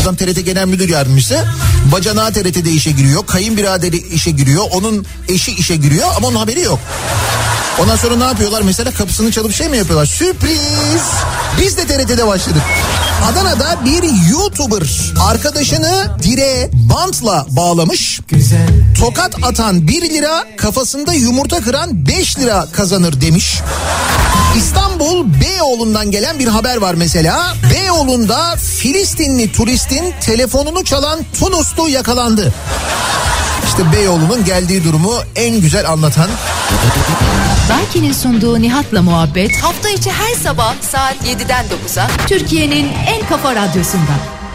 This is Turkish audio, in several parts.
Adam TRT Genel Müdür Yardımcısı. Bacanağı TRT'de işe giriyor. Kayınbiraderi işe giriyor. Onun eşi işe giriyor ama onun haberi yok. Ondan sonra ne yapıyorlar? Mesela kapısını çalıp şey mi yapıyorlar? Sürpriz! Biz de TRT'de başladık. Adana'da bir YouTuber arkadaşını direğe bantla bağlamış. Tokat atan 1 lira, kafasında yumurta kıran 5 lira kazanır demiş. İstanbul Beyoğlu'ndan gelen bir haber var mesela. Beyoğlu'nda Filistinli turistin telefonunu çalan Tunuslu yakalandı. İşte Beyoğlu'nun geldiği durumu en güzel anlatan. Daiki'nin sunduğu Nihat'la Muhabbet hafta içi her sabah saat 7'den 9'a Türkiye'nin en kafa radyosunda.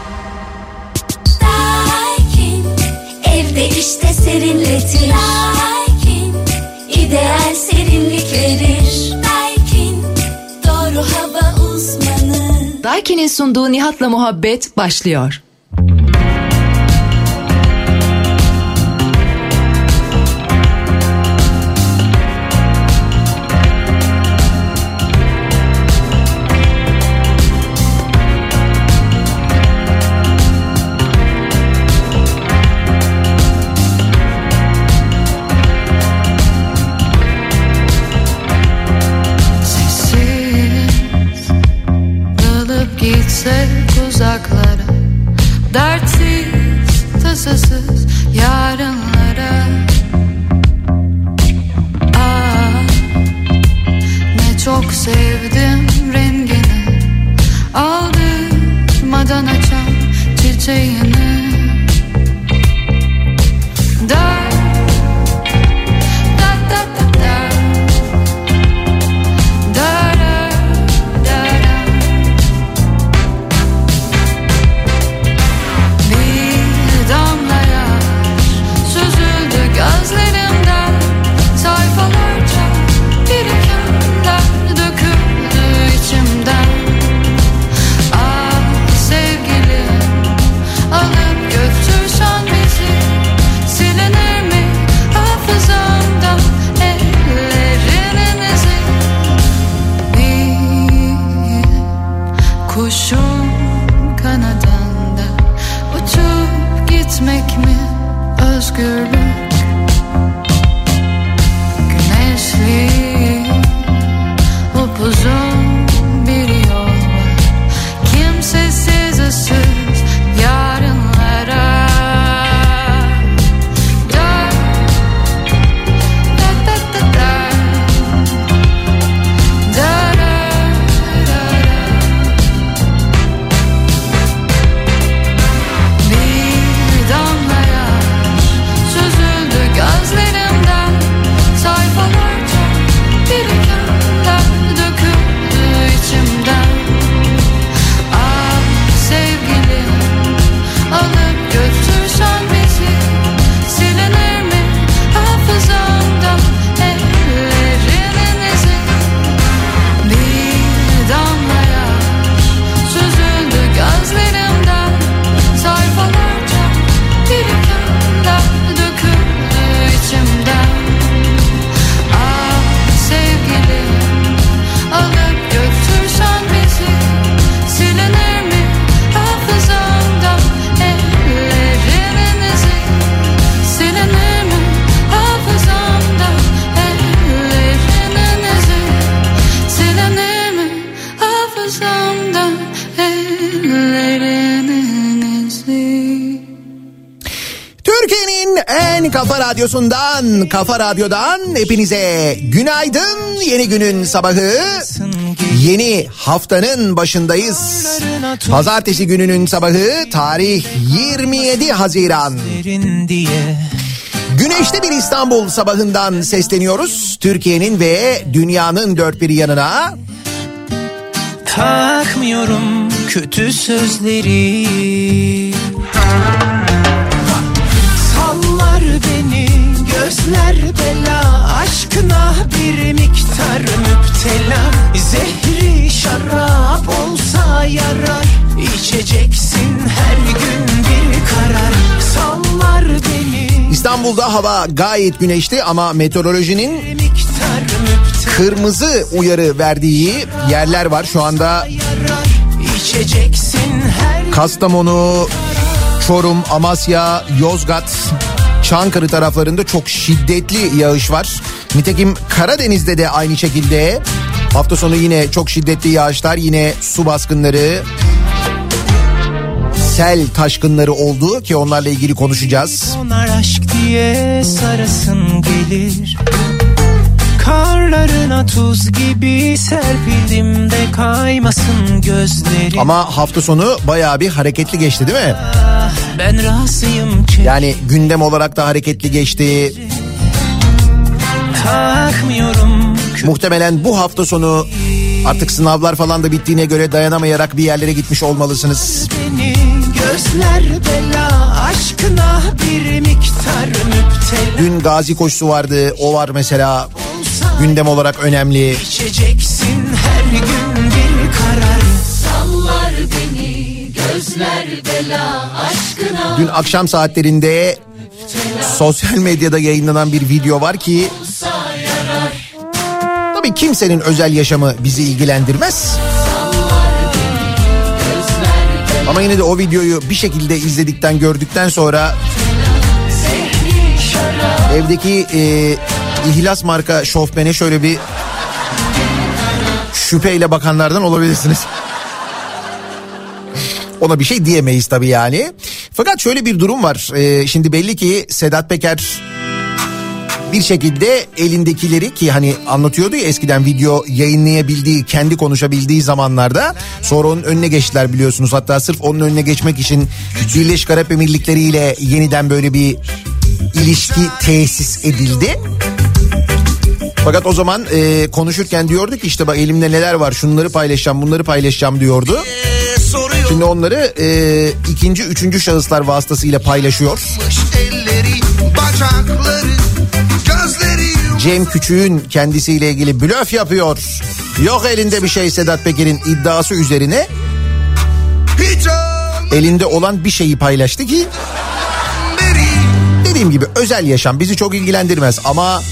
Daikin evde işte serinletir. Daikin ideal serinlik verir. Daikin doğru hava uzmanı. Daiki'nin sunduğu Nihat'la Muhabbet başlıyor. Uzaklara, dertsiz, tasasız yarınlara. Ne çok sevdim rengini, aldırmadan açan çiçeğini. Kafa Radyosu'ndan, Kafa Radyo'dan hepinize günaydın. Yeni günün sabahı, yeni haftanın başındayız. Pazartesi gününün sabahı, tarih 27 Haziran. Güneşli bir İstanbul sabahından sesleniyoruz. Türkiye'nin ve dünyanın dört bir yanına. Takmıyorum kötü sözleri. Gözler bela, aşkına bir miktar müptela. Zehri şarap olsa yarar, içeceksin her gün bir karar. Sallar beni. İstanbul'da hava gayet güneşli ama meteorolojinin kırmızı uyarı verdiği yerler var. Şu anda Kastamonu, Çorum, Amasya, Yozgat, Çankırı taraflarında çok şiddetli yağış var. Nitekim Karadeniz'de de aynı şekilde hafta sonu yine çok şiddetli yağışlar, yine su baskınları, sel taşkınları oldu ki onlarla ilgili konuşacağız. Onlar aşk diye sarasın gelir. Karlarına tuz gibi serpildim de kaymasın gözlerim. Ama hafta sonu bayağı bir hareketli geçti değil mi? Ben razıyım yani gündem olarak da hareketli geçti. Takmıyorum. Muhtemelen bu hafta sonu artık sınavlar falan da bittiğine göre dayanamayarak bir yerlere gitmiş olmalısınız. Beni gözler bela aşkına bir miktar müptela. Dün Gazi koşusu vardı, o var mesela gündem olarak önemli. İçeceksin her gün bir karar. Sallar beni gözler bela aşkına. Dün akşam saatlerinde sosyal medyada yayınlanan bir video var ki tabii kimsenin özel yaşamı bizi ilgilendirmez. Ama yine de o videoyu bir şekilde izledikten, gördükten sonra evdeki İhlas marka şofbene şöyle bir şüpheyle bakanlardan olabilirsiniz. Ona bir şey diyemeyiz tabii yani. Fakat şöyle bir durum var. Şimdi belli ki Sedat Peker bir şekilde elindekileri, ki hani anlatıyordu ya eskiden video yayınlayabildiği, kendi konuşabildiği zamanlarda, sonra onun önüne geçtiler biliyorsunuz. Hatta sırf onun önüne geçmek için Birleşik Arap Emirlikleri ile yeniden böyle bir ilişki tesis edildi. Fakat o zaman konuşurken diyordu ki işte bak elimde neler var, şunları paylaşacağım, bunları paylaşacağım diyordu. Şimdi onları ikinci, üçüncü şahıslar vasıtasıyla paylaşıyor. Elleri, bacakları, gözleri. Cem Küçük'ün kendisiyle ilgili blöf yapıyor. Yok elinde bir şey Sedat Peker'in iddiası üzerine elinde olan bir şeyi paylaştı ki dediğim gibi özel yaşam bizi çok ilgilendirmez ama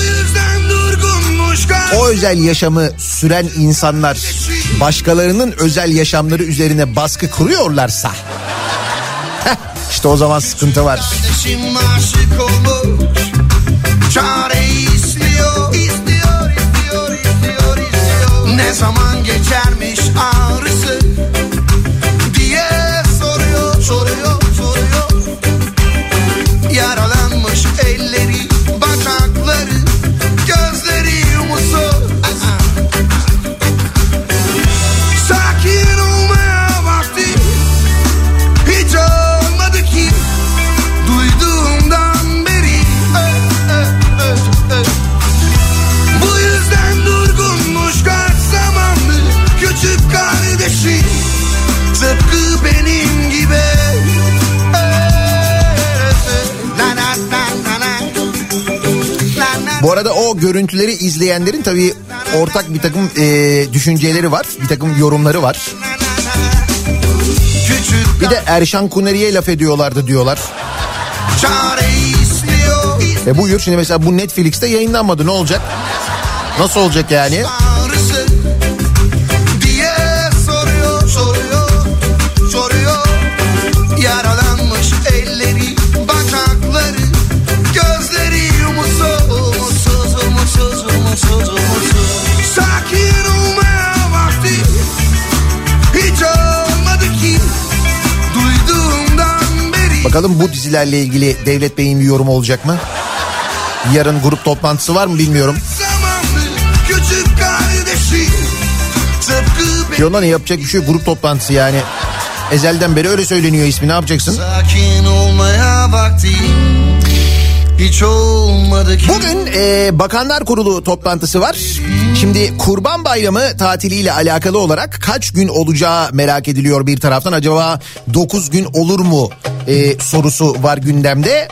o özel yaşamı süren insanlar başkalarının özel yaşamları üzerine baskı kuruyorlarsa işte o zaman sıkıntı var. Aşık olur, çareyi istiyor. Ne zaman geçermiş ağrısı diye soruyor. Yaralanmış elleri, bacakları, gözleri yumusu. Sakin olmaya vakti hiç olmadı ki duyduğumdan beri. Bu yüzden durgunmuş kaç zamandır küçük kardeşim, tıpkı benim gibi. Bu arada o görüntüleri izleyenlerin tabii ortak bir takım düşünceleri var, bir takım yorumları var. Bir de Erşan Kuneri'ye laf ediyorlardı diyorlar. Buyur şimdi mesela bu Netflix'te yayınlanmadı, ne olacak? Nasıl olacak yani? Diye soruyor. Yaralanmış elleri, bacakları, gözleri umutsuz. Sakin olmaya vakti hiç olmadı ki duyduğumdan beri. Bakalım bu dizilerle ilgili Devlet Bey'in bir yorumu olacak mı? Yarın grup toplantısı var mı bilmiyorum. Küçük kardeşim, tıpkı Ki ondan yapacak bir şey yok, grup toplantısı yani. Ezelden beri öyle söyleniyor ismi, ne yapacaksın? sakin olmaya vakti hiç olmadı ki. Bugün Bakanlar Kurulu toplantısı var. Şimdi Kurban Bayramı tatiliyle alakalı olarak kaç gün olacağı merak ediliyor bir taraftan. Acaba 9 gün olur mu sorusu var gündemde.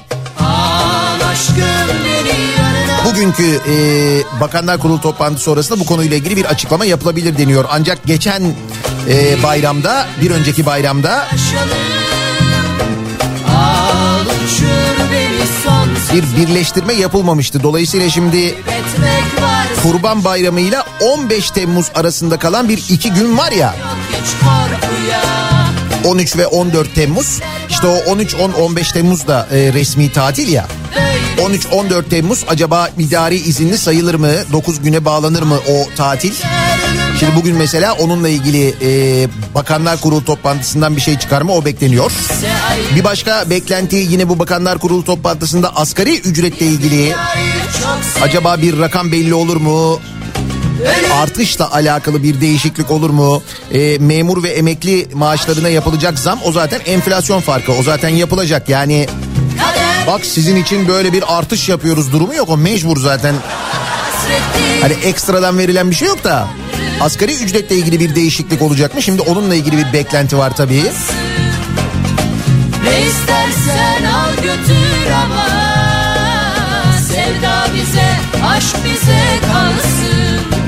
Bugünkü Bakanlar Kurulu toplantısı sonrasında bu konuyla ilgili bir açıklama yapılabilir deniyor. Ancak geçen bayramda, bir önceki bayramda bir birleştirme yapılmamıştı. Dolayısıyla şimdi Kurban Bayramı ile 15 Temmuz arasında kalan bir 2 gün var ya. 13 ve 14 Temmuz. İşte o 13, 10, 15 Temmuz da resmi tatil ya. 13-14 Temmuz acaba idari izinli sayılır mı? 9 güne bağlanır mı o tatil? Şimdi bugün mesela onunla ilgili Bakanlar Kurulu toplantısından bir şey çıkar mı? O bekleniyor. Bir başka beklenti yine bu Bakanlar Kurulu toplantısında asgari ücretle ilgili. Acaba bir rakam belli olur mu? Artışla alakalı bir değişiklik olur mu? Memur ve emekli maaşlarına yapılacak zam, o zaten enflasyon farkı. O zaten yapılacak yani. Bak sizin için böyle bir artış yapıyoruz durumu yok, o mecbur zaten. Hani ekstradan verilen bir şey yok da. Asgari ücretle ilgili bir değişiklik olacak mı? Şimdi onunla ilgili bir beklenti var tabii. Ne istersen al götür ama sevda bize, aşk bize kalsın.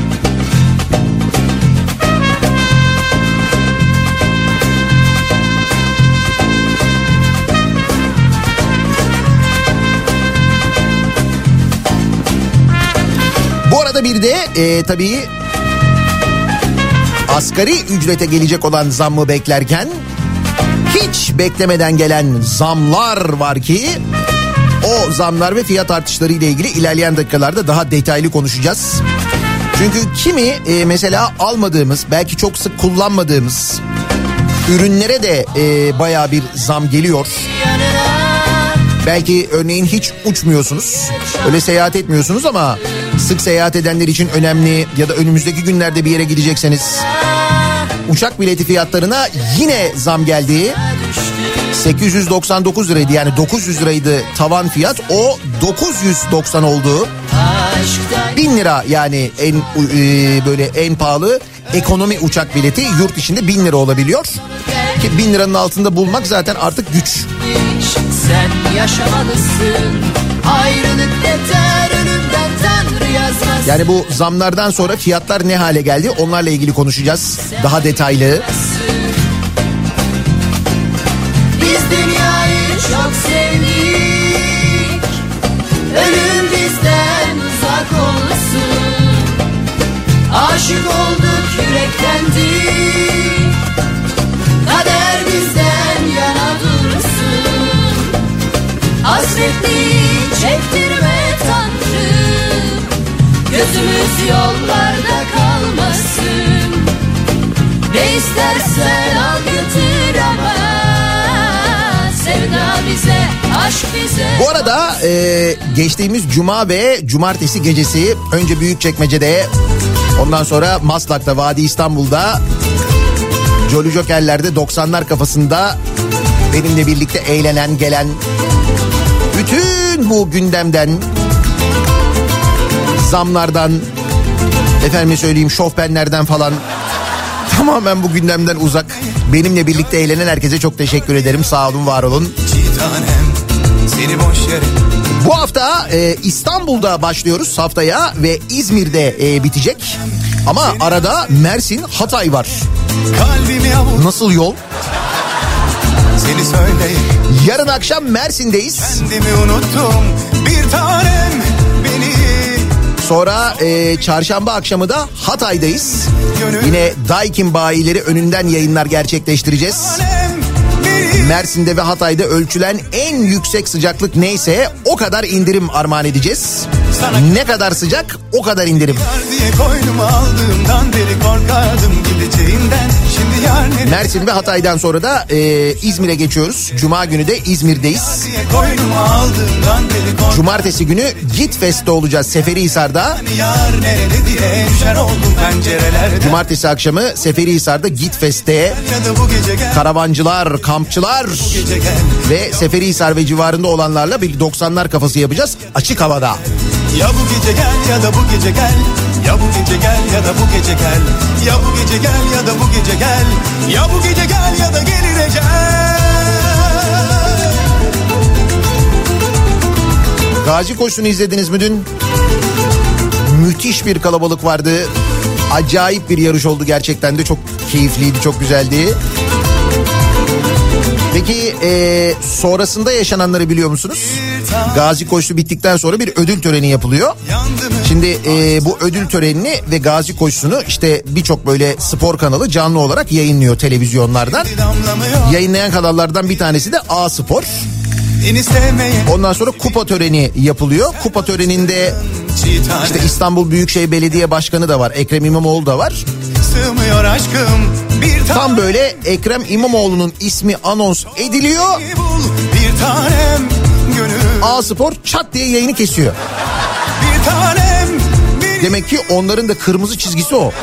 Bu arada bir de tabii asgari ücrete gelecek olan zammı beklerken hiç beklemeden gelen zamlar var ki o zamlar ve fiyat artışları ile ilgili ilerleyen dakikalarda daha detaylı konuşacağız. Çünkü kimi mesela almadığımız, belki çok sık kullanmadığımız ürünlere de bayağı bir zam geliyor. Belki örneğin hiç uçmuyorsunuz, öyle seyahat etmiyorsunuz ama sık seyahat edenler için önemli, ya da önümüzdeki günlerde bir yere gidecekseniz uçak bileti fiyatlarına yine zam geldi. 899 liraydı, yani 900 liraydı tavan fiyat, o 990 oldu. 1000 lira yani en böyle en pahalı ekonomi uçak bileti yurt içinde 1000 lira olabiliyor. Ki 1000 liranın altında bulmak zaten artık güç. Sen yaşamalısın, ayrılık yeter, önümden Tanrı yazmasın. Yani bu zamlardan sonra fiyatlar ne hale geldi, onlarla ilgili konuşacağız daha detaylı. Biz dünyayı çok sevdik, ölüm bizden uzak olsun. Aşık olduk, yüreklendik, kader bizden yana dursun. Hasretli çektirme Tanrım, gözümüz yollarda kalmasın. Ne istersen al götür ama sevda bize, aşk bize. Bu arada geçtiğimiz cuma ve cumartesi gecesi önce Büyükçekmece'de, ondan sonra Maslak'ta, Vadi İstanbul'da, Jolly Joker'lerde 90'lar kafasında benimle birlikte eğlenen, gelen, bütün bu gündemden, zamlardan, efendime söyleyeyim şofbenlerden falan, tamamen bu gündemden uzak benimle birlikte eğlenen herkese çok teşekkür ederim. Sağ olun, var olun. Bu hafta İstanbul'da başlıyoruz haftaya ve İzmir'de bitecek. Ama arada Mersin, Hatay var. Nasıl yol? Seni söyleyeyim. Yarın akşam Mersin'deyiz. Kendimi unuttum bir tanem beni. Sonra çarşamba akşamı da Hatay'dayız. Yine Daikin bayileri önünden yayınlar gerçekleştireceğiz. Mersin'de ve Hatay'da ölçülen en yüksek sıcaklık neyse o kadar indirim armağan edeceğiz. Ne kadar sıcak o kadar indirim. Mersin ve Hatay'dan sonra da İzmir'e geçiyoruz. Cuma günü de İzmir'deyiz. Cumartesi günü Git Fest'te olacağız Seferihisar'da. Cumartesi akşamı Seferihisar'da Git Fest'te karavancılar, kampçılar ve Seferihisar ve civarında olanlarla bir 90'lar kafası yapacağız açık havada. Ya bu gece gel ya da bu gece gel. Ya bu gece gel ya da bu gece gel. Ya bu gece gel ya da bu gece gel. Ya bu gece gel ya da gelir ecel. Gazi Koşu'nu izlediniz mi dün? Müthiş bir kalabalık vardı. Acayip bir yarış oldu gerçekten de, çok keyifliydi, çok güzeldi. Peki sonrasında yaşananları biliyor musunuz? Gazi Koşusu bittikten sonra bir ödül töreni yapılıyor. Şimdi bu ödül törenini ve Gazi Koşusu'nu işte birçok böyle spor kanalı canlı olarak yayınlıyor televizyonlardan. Yayınlayan kanallardan bir tanesi de A Spor. Ondan sonra kupa töreni yapılıyor. Kupa töreninde işte İstanbul Büyükşehir Belediye Başkanı da var. Ekrem İmamoğlu da var. Tam böyle Ekrem İmamoğlu'nun ismi anons ediliyor. A Spor çat diye yayını kesiyor. Demek ki onların da kırmızı çizgisi o.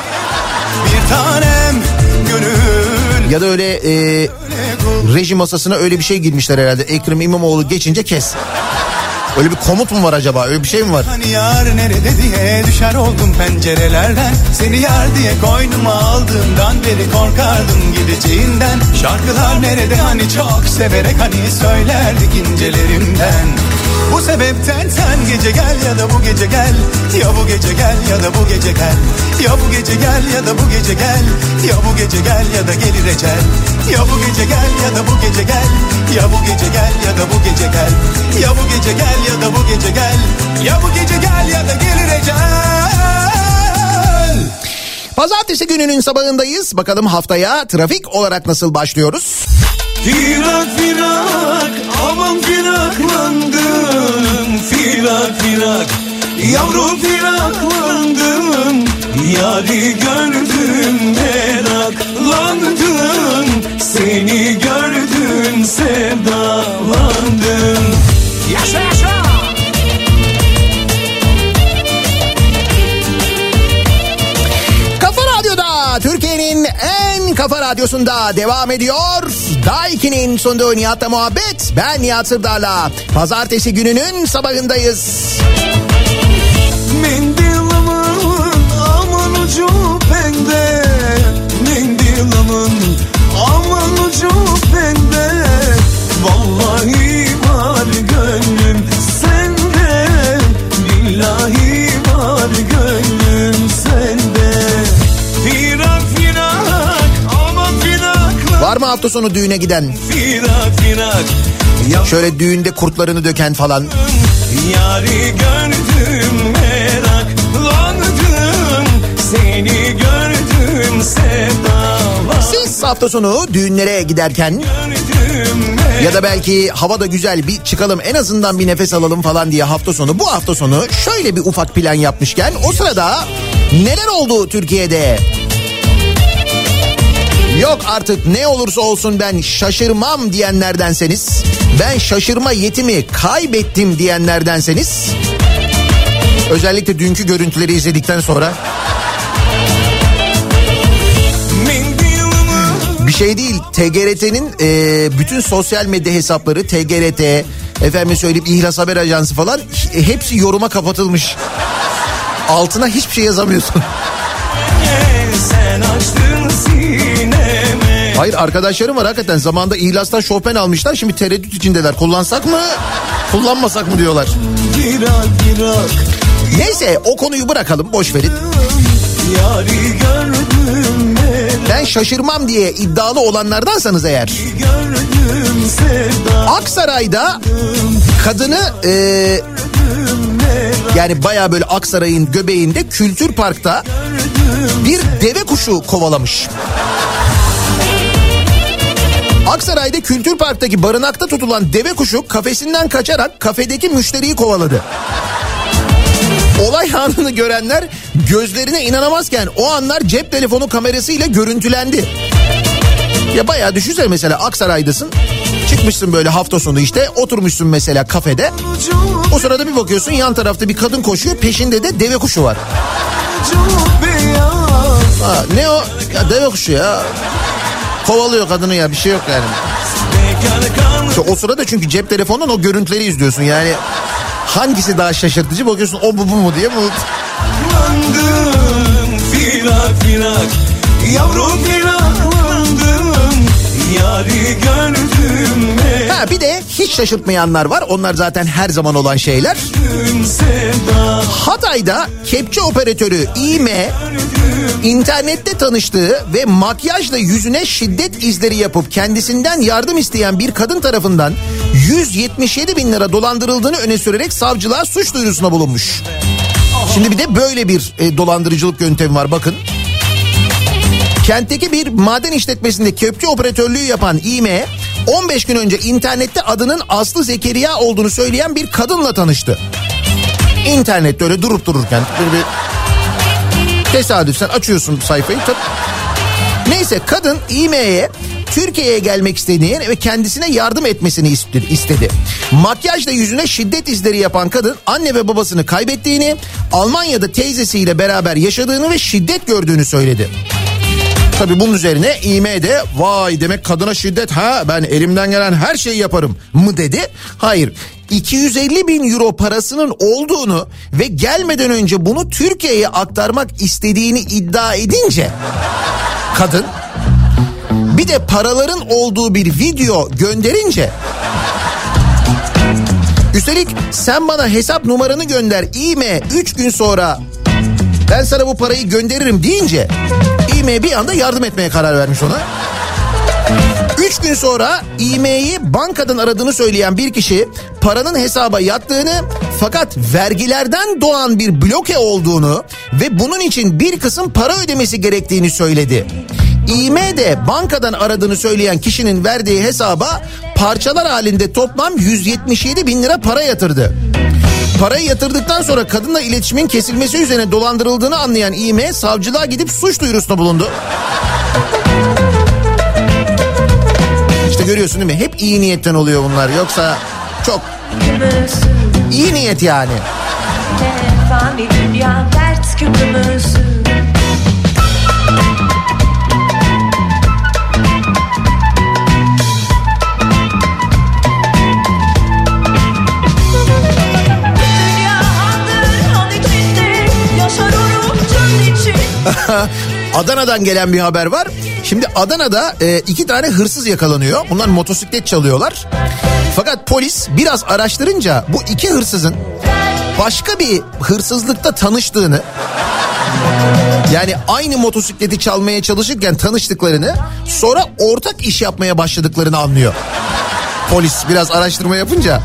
Ya da öyle reji masasına öyle bir şey girmişler herhalde. Ekrem İmamoğlu geçince kes. Öyle bir komut mu var acaba? Öyle bir şey mi var? Hani yar nerede diye düşer oldum pencerelerden. Seni yar diye koynuma aldığımdan beri korkardım gideceğinden. Şarkılar nerede hani çok severek hani söylerdik incelerimden. Bu sebepten sen gece gel ya da bu gece gel. Ya bu gece gel ya da bu gece gel. Ya bu gece gel ya da bu gece gel. Ya bu gece gel ya da gelir ecel. Ya bu gece gel ya da bu gece gel. Ya bu gece gel ya da bu gece gel. Ya bu gece gel ya da bu gece gel. Ya bu gece gel ya da gelir ecel. Pazartesi gününün sabahındayız. Bakalım haftaya trafik olarak nasıl başlıyoruz? Firak firak aman firaklandım. Firak firak yavrum firaklandım. Yari gördüm meraklandım. Seni gördüm sevdalandım. Yaşa yaşa. Kafa Radyo'da, Türkiye'nin en kafa radyosunda devam ediyor. Daiki'nin sunduğu Nihat'la muhabbet. Ben Nihat Sırdar'la. Pazartesi gününün sabahındayız. Mendilamın aman ucu bende. Mendilamın aman ucu bende. Vallahi var gönlüm sende. Billahi var gönlüm sende. Firak firak aman firak. Var mı hafta sonu düğüne giden? Firak firak. Şöyle düğünde kurtlarını döken falan. Yari gördüm meraklandım. Seni gördüm sevdalandım. Siz hafta sonu düğünlere giderken ya da belki hava da güzel bir çıkalım en azından bir nefes alalım falan diye bu hafta sonu şöyle bir ufak plan yapmışken o sırada neler oldu Türkiye'de? Yok artık ne olursa olsun ben şaşırmam diyenlerdenseniz, ben şaşırma yetimi kaybettim diyenlerdenseniz, özellikle dünkü görüntüleri izledikten sonra bir şey değil, TGRT'nin bütün sosyal medya hesapları, TGRT, efendim söyleyeyim İhlas Haber Ajansı falan hepsi yoruma kapatılmış. Altına hiçbir şey yazamıyorsun. Sen açtın sineme. Hayır, arkadaşlarım var hakikaten, zamanında İhlas'tan Chopin almışlar, şimdi tereddüt içindeler, kullansak mı kullanmasak mı diyorlar. Girak girak. Neyse, o konuyu bırakalım, boş verin. Yari gördüm Ben şaşırmam diye iddialı olanlardansanız eğer, gördüm sevda. Aksaray'da kadını yani baya böyle Aksaray'ın göbeğinde Kültür Park'ta bir deve kuşu kovalamış. Aksaray'da Kültür Park'taki barınakta tutulan deve kuşu kafesinden kaçarak kafedeki müşteriyi kovaladı. Olay anını görenler gözlerine inanamazken o anlar cep telefonu kamerasıyla görüntülendi. Ya bayağı düşünsene, mesela Aksaray'dasın, çıkmışsın böyle hafta sonu, işte oturmuşsun mesela kafede. O sırada bir bakıyorsun yan tarafta bir kadın koşuyor, peşinde de deve kuşu var. Ha, ne o? Ya deve kuşu ya. Kovalıyor kadını ya, bir şey yok yani. İşte o sırada çünkü cep telefonundan o görüntüleri izliyorsun yani. Hangisi daha şaşırtıcı, bakıyorsun o bu mu diye mi? Firak firak yavrum firaklandım. Yari gördüm. Ha bir de hiç şaşırtmayanlar var. Onlar zaten her zaman olan şeyler. Hatay'da kepçe operatörü İme internette tanıştığı ve makyajla yüzüne şiddet izleri yapıp kendisinden yardım isteyen bir kadın tarafından 177 bin lira dolandırıldığını öne sürerek savcılığa suç duyurusuna bulunmuş. Şimdi bir de böyle bir dolandırıcılık yöntemi var bakın. Kentteki bir maden işletmesinde kepçe operatörlüğü yapan İme 15 gün önce internette adının Aslı Zekeriya olduğunu söyleyen bir kadınla tanıştı. İnternette öyle durup dururken böyle bir tesadüfen açıyorsun sayfayı. Neyse kadın İme'ye Türkiye'ye gelmek istediğini ve kendisine yardım etmesini istedi. Makyajla yüzüne şiddet izleri yapan kadın anne ve babasını kaybettiğini, Almanya'da teyzesiyle beraber yaşadığını ve şiddet gördüğünü söyledi. Tabii bunun üzerine İme de vay demek kadına şiddet ha ben elimden gelen her şeyi yaparım mı dedi. Hayır 250 bin euro parasının olduğunu ve gelmeden önce bunu Türkiye'ye aktarmak istediğini iddia edince kadın bir de paraların olduğu bir video gönderince üstelik sen bana hesap numaranı gönder İme 3 gün sonra ben sana bu parayı gönderirim deyince İme bir anda yardım etmeye karar vermiş ona. 3 gün sonra İme'yi bankadan aradığını söyleyen bir kişi paranın hesaba yattığını fakat vergilerden doğan bir bloke olduğunu ve bunun için bir kısım para ödemesi gerektiğini söyledi. İme de bankadan aradığını söyleyen kişinin verdiği hesaba parçalar halinde toplam 177 bin lira para yatırdı. Parayı yatırdıktan sonra kadınla iletişimin kesilmesi üzerine dolandırıldığını anlayan İme savcılığa gidip suç duyurusunda bulundu. İşte görüyorsun değil mi? Hep iyi niyetten oluyor bunlar. Yoksa çok iyi niyet yani. Fani dünya dert küpümüz. Adana'dan gelen bir haber var. Şimdi Adana'da 2 tane hırsız yakalanıyor. Bunlar motosiklet çalıyorlar. Fakat polis biraz araştırınca bu 2 hırsızın başka bir hırsızlıkta tanıştığını, yani aynı motosikleti çalmaya çalışırken tanıştıklarını, sonra ortak iş yapmaya başladıklarını anlıyor. Polis biraz araştırma yapınca.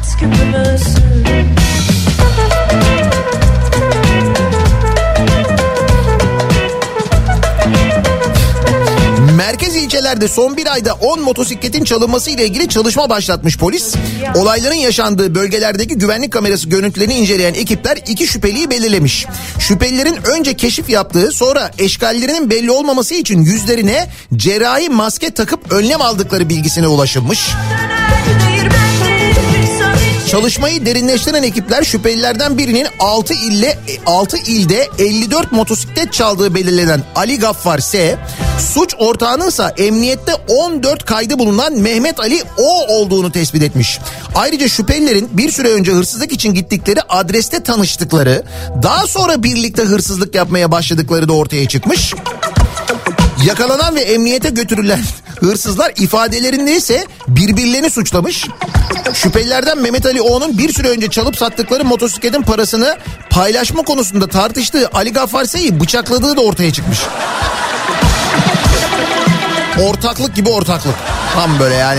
Merkez ilçelerde son bir ayda 10 motosikletin çalınması ile ilgili çalışma başlatmış polis. Olayların yaşandığı bölgelerdeki güvenlik kamerası görüntülerini inceleyen ekipler 2 şüpheliyi belirlemiş. Şüphelilerin önce keşif yaptığı, sonra eşkallerinin belli olmaması için yüzlerine cerrahi maske takıp önlem aldıkları bilgisine ulaşılmış. Çalışmayı derinleştiren ekipler şüphelilerden birinin 6 ilde 54 motosiklet çaldığı belirlenen Ali Gaffar S, suç ortağınınsa emniyette 14 kaydı bulunan Mehmet Ali O olduğunu tespit etmiş. Ayrıca şüphelilerin bir süre önce hırsızlık için gittikleri adreste tanıştıkları, daha sonra birlikte hırsızlık yapmaya başladıkları da ortaya çıkmış. Yakalanan ve emniyete götürülen hırsızlar ifadelerinde ise birbirlerini suçlamış. Şüphelilerden Mehmet Ali O'nun bir süre önce çalıp sattıkları motosikletin parasını paylaşma konusunda tartıştığı Ali Gaffar S'yi bıçakladığı da ortaya çıkmış. Ortaklık gibi ortaklık. Tam böyle yani.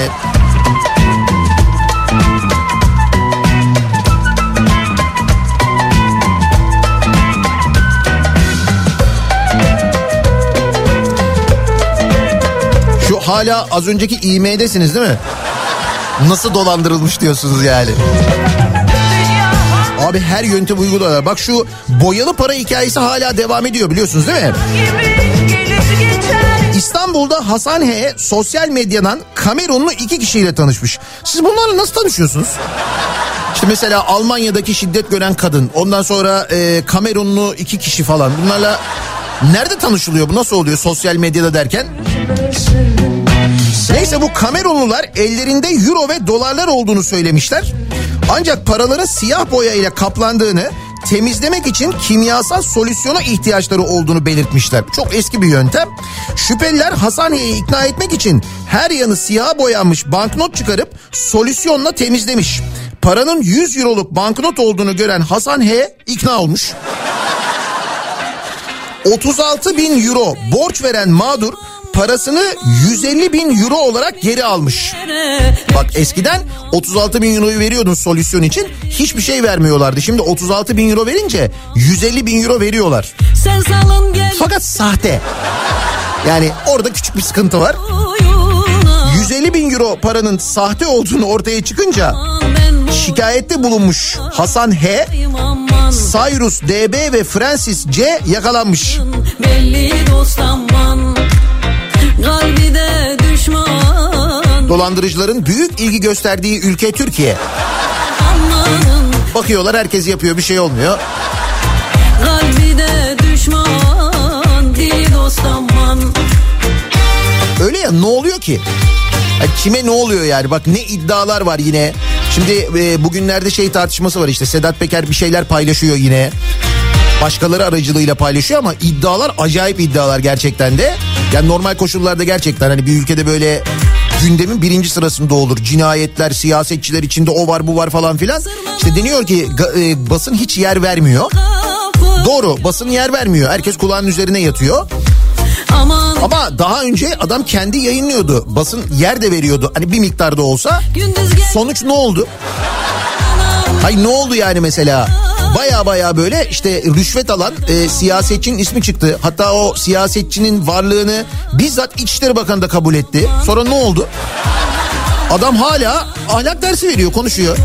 Şu hala az önceki İM'desiniz değil mi? Nasıl dolandırılmış diyorsunuz yani. Abi her yöntem uyguluyorlar. Bak şu boyalı para hikayesi hala devam ediyor biliyorsunuz değil mi? İstanbul'da Hasan H. sosyal medyadan Kamerunlu 2 kişiyle tanışmış. Siz bunlarla nasıl tanışıyorsunuz? İşte mesela Almanya'daki şiddet gören kadın, ondan sonra Kamerunlu 2 kişi falan. Bunlarla nerede tanışılıyor, bu nasıl oluyor sosyal medyada derken? Neyse bu Kamerunlular ellerinde euro ve dolarlar olduğunu söylemişler. Ancak paraların siyah boya ile kaplandığını, temizlemek için kimyasal solüsyona ihtiyaçları olduğunu belirtmişler. Çok eski bir yöntem. Şüpheliler Hasan H'yi ikna etmek için her yanı siyaha boyanmış banknot çıkarıp solüsyonla temizlemiş. Paranın 100 euroluk banknot olduğunu gören Hasan H ikna olmuş. 36.000 euro borç veren mağdur parasını 150.000 euro olarak geri almış. Bak eskiden 36.000 euroyu veriyordun solüsyon için, hiçbir şey vermiyorlardı. Şimdi 36.000 euro verince 150.000 euro veriyorlar. Fakat sahte. Yani orada küçük bir sıkıntı var. 150.000 euro paranın sahte olduğunu ortaya çıkınca şikayette bulunmuş Hasan H, Cyrus DB ve Francis C yakalanmış. Dolandırıcıların büyük ilgi gösterdiği ülke Türkiye. Bakıyorlar herkes yapıyor, bir şey olmuyor. Öyle ya, ne oluyor ki? Yani kime ne oluyor yani? Bak ne iddialar var yine. Şimdi bugünlerde şey tartışması var işte. Sedat Peker bir şeyler paylaşıyor yine. Başkaları aracılığıyla paylaşıyor ama iddialar acayip iddialar gerçekten de. Yani normal koşullarda gerçekten hani bir ülkede böyle gündemin birinci sırasında olur. Cinayetler, siyasetçiler içinde o var bu var falan filan. İşte deniyor ki basın hiç yer vermiyor. Doğru, basın yer vermiyor. Herkes kulağının üzerine yatıyor. Ama daha önce adam kendi yayınlıyordu. Basın yer de veriyordu. Hani bir miktarda olsa. Sonuç ne oldu? Hayır ne oldu yani mesela? Baya böyle işte rüşvet alan siyasetçinin ismi çıktı. Hatta o siyasetçinin varlığını bizzat İçişleri Bakanı da kabul etti. Sonra ne oldu? Adam hala ahlak dersi veriyor, konuşuyor.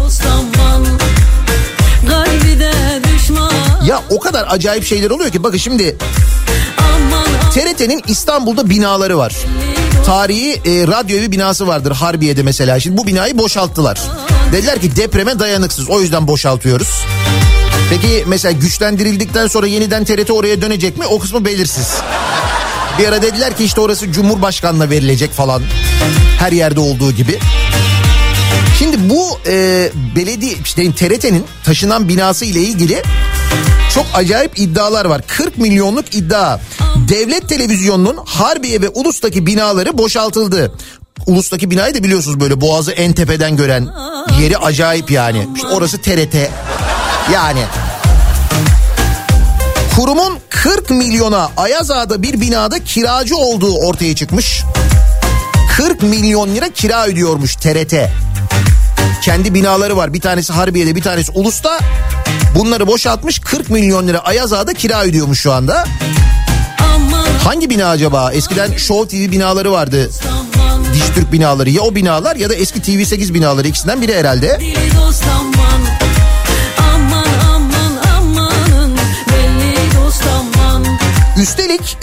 Ya o kadar acayip şeyler oluyor ki bakın şimdi TRT'nin İstanbul'da binaları var. Tarihi radyo evi binası vardır Harbiye'de mesela. Şimdi bu binayı boşalttılar. Dediler ki depreme dayanıksız, o yüzden boşaltıyoruz. Peki mesela güçlendirildikten sonra yeniden TRT oraya dönecek mi? O kısmı belirsiz. Bir ara dediler ki işte orası Cumhurbaşkanı'na verilecek falan. Her yerde olduğu gibi. Şimdi bu belediye işte TRT'nin taşınan binası ile ilgili çok acayip iddialar var. 40 milyonluk iddia. Devlet televizyonunun Harbiye ve Ulus'taki binaları boşaltıldı. Ulus'taki binayı da biliyorsunuz böyle Boğaz'ı en tepeden gören yeri acayip yani. İşte orası TRT. Yani kurumun 40 milyona Ayazağa'da bir binada kiracı olduğu ortaya çıkmış. 40 milyon lira kira ödüyormuş TRT. Kendi binaları var. Bir tanesi Harbiye'de, bir tanesi Ulus'ta. Bunları boşaltmış, 40 milyon lira Ayazağa'da kira ödüyormuş şu anda. Hangi bina acaba? Eskiden Show TV binaları vardı. Dijitürk binaları. Ya o binalar ya da eski TV8 binaları, ikisinden biri herhalde. Üstelik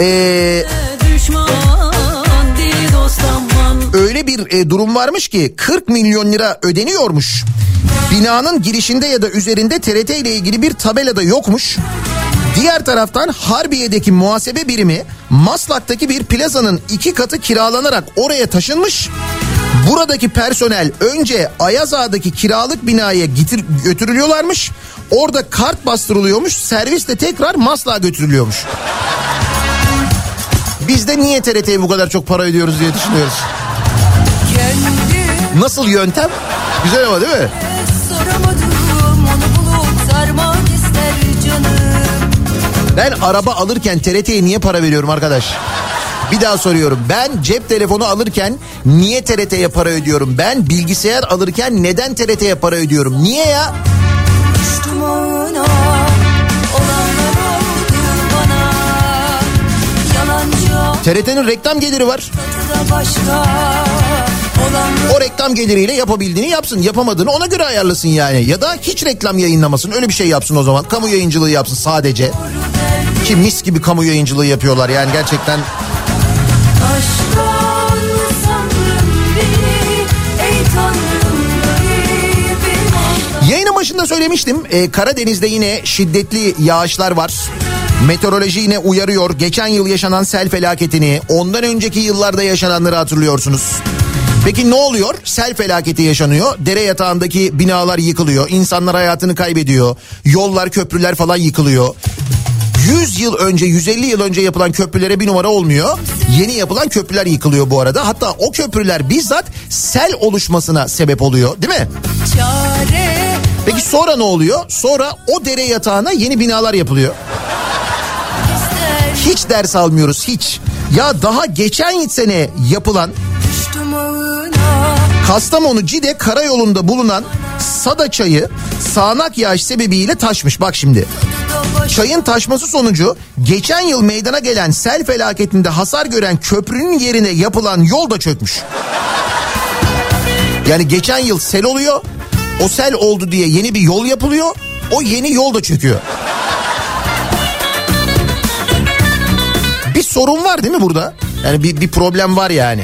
öyle bir durum varmış ki 40 milyon lira ödeniyormuş. Binanın girişinde ya da üzerinde TRT ile ilgili bir tabela da yokmuş. Diğer taraftan Harbiye'deki muhasebe birimi Maslak'taki bir plazanın 2 katı kiralanarak oraya taşınmış. Buradaki personel önce Ayazağa'daki kiralık binaya götürülüyorlarmış. Orada kart bastırılıyormuş. Servisle tekrar Maslak'a götürülüyormuş. Biz de niye TRT'ye bu kadar çok para ödüyoruz diye düşünüyoruz. Nasıl yöntem? Güzel ama değil mi? Ben araba alırken TRT'ye niye para veriyorum arkadaş? Bir daha soruyorum. Ben cep telefonu alırken niye TRT'ye para ödüyorum? Ben bilgisayar alırken neden TRT'ye para ödüyorum? Niye ya? TRT'nin reklam geliri var. O reklam geliriyle yapabildiğini yapsın, yapamadığını ona göre ayarlasın yani. Ya da hiç reklam yayınlamasın, öyle bir şey yapsın o zaman. Kamu yayıncılığı yapsın sadece. Ki mis gibi kamu yayıncılığı yapıyorlar yani gerçekten. Yayının başında söylemiştim. Karadeniz'de yine şiddetli yağışlar var. Meteoroloji yine uyarıyor. Geçen yıl yaşanan sel felaketini, ondan önceki yıllarda yaşananları hatırlıyorsunuz. Peki ne oluyor? Sel felaketi yaşanıyor. Dere yatağındaki binalar yıkılıyor. İnsanlar hayatını kaybediyor. Yollar, köprüler falan yıkılıyor. 100 yıl önce, 150 yıl önce yapılan köprülere bir numara olmuyor. Yeni yapılan köprüler yıkılıyor bu arada. Hatta o köprüler bizzat sel oluşmasına sebep oluyor, değil mi? Peki sonra ne oluyor? Sonra o dere yatağına yeni binalar yapılıyor. Hiç ders almıyoruz, hiç. Ya daha geçen sene yapılan Kastamonu Cide karayolunda bulunan Sada çayı sağanak yağış sebebiyle taşmış. Bak şimdi. Çayın taşması sonucu geçen yıl meydana gelen sel felaketinde hasar gören köprünün yerine yapılan yol da çökmüş. Yani geçen yıl sel oluyor. O sel oldu diye yeni bir yol yapılıyor. O yeni yol da çöküyor. Bir sorun var değil mi burada? Yani bir problem var yani.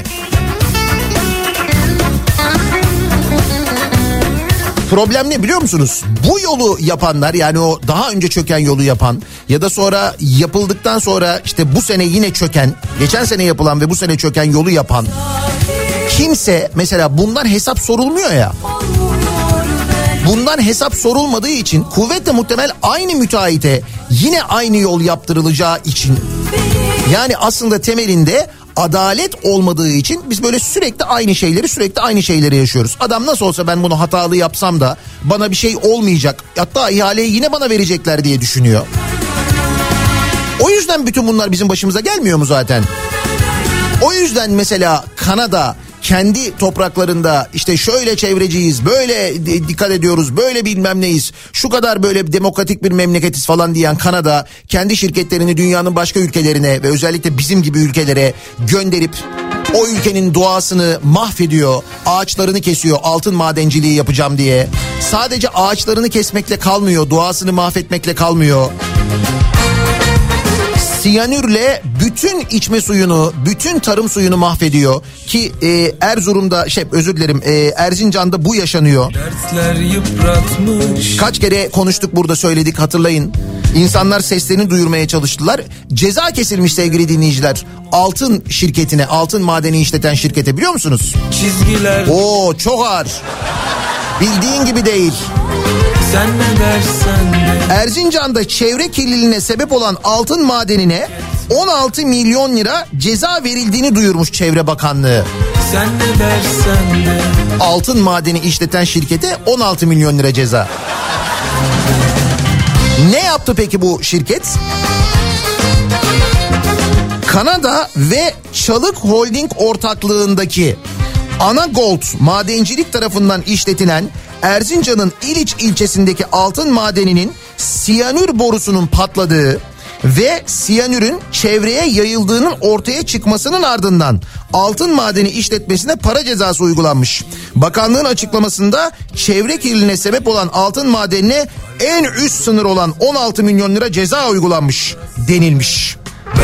Problem ne biliyor musunuz? Bu yolu yapanlar, yani o daha önce çöken yolu yapan ya da sonra yapıldıktan sonra işte bu sene yine çöken, geçen sene yapılan ve bu sene çöken yolu yapan kimse, mesela bundan hesap sorulmuyor ya. Bundan hesap sorulmadığı için kuvvetle muhtemel aynı müteahhite yine aynı yol yaptırılacağı için, yani aslında temelinde adalet olmadığı için biz böyle sürekli aynı şeyleri yaşıyoruz. Adam nasıl olsa ben bunu hatalı yapsam da bana bir şey olmayacak, hatta ihaleyi yine bana verecekler diye düşünüyor. O yüzden bütün bunlar bizim başımıza gelmiyor mu zaten? O yüzden mesela Kanada kendi topraklarında işte şöyle çevreciyiz, böyle dikkat ediyoruz, böyle bilmem neyiz, şu kadar böyle demokratik bir memleketiz falan diyen Kanada kendi şirketlerini dünyanın başka ülkelerine ve özellikle bizim gibi ülkelere gönderip o ülkenin doğasını mahvediyor, ağaçlarını kesiyor altın madenciliği yapacağım diye. Sadece ağaçlarını kesmekle kalmıyor, doğasını mahvetmekle kalmıyor. Siyanürle bütün içme suyunu, bütün tarım suyunu mahvediyor ki Erzurum'da Erzincan'da bu yaşanıyor. Kaç kere konuştuk burada, söyledik, hatırlayın. İnsanlar seslerini duyurmaya çalıştılar. Ceza kesilmiş sevgili dinleyiciler. Altın şirketine, altın madeni işleten şirkete, biliyor musunuz? Çizgiler. Oo, çok ağır. Bildiğin gibi değil. Sen ne dersen de. Erzincan'da çevre kirliliğine sebep olan altın madenine 16 milyon lira ceza verildiğini duyurmuş Çevre Bakanlığı. Sen ne dersen de. Altın madeni işleten şirkete 16 milyon lira ceza. Ne yaptı peki bu şirket? Kanada ve Çalık Holding ortaklığındaki Anagold Madencilik tarafından işletilen Erzincan'ın İliç ilçesindeki altın madeninin siyanür borusunun patladığı ve siyanürün çevreye yayıldığının ortaya çıkmasının ardından altın madeni işletmesine para cezası uygulanmış. Bakanlığın açıklamasında çevre kirliliğine sebep olan altın madenine en üst sınır olan 16 milyon lira ceza uygulanmış denilmiş.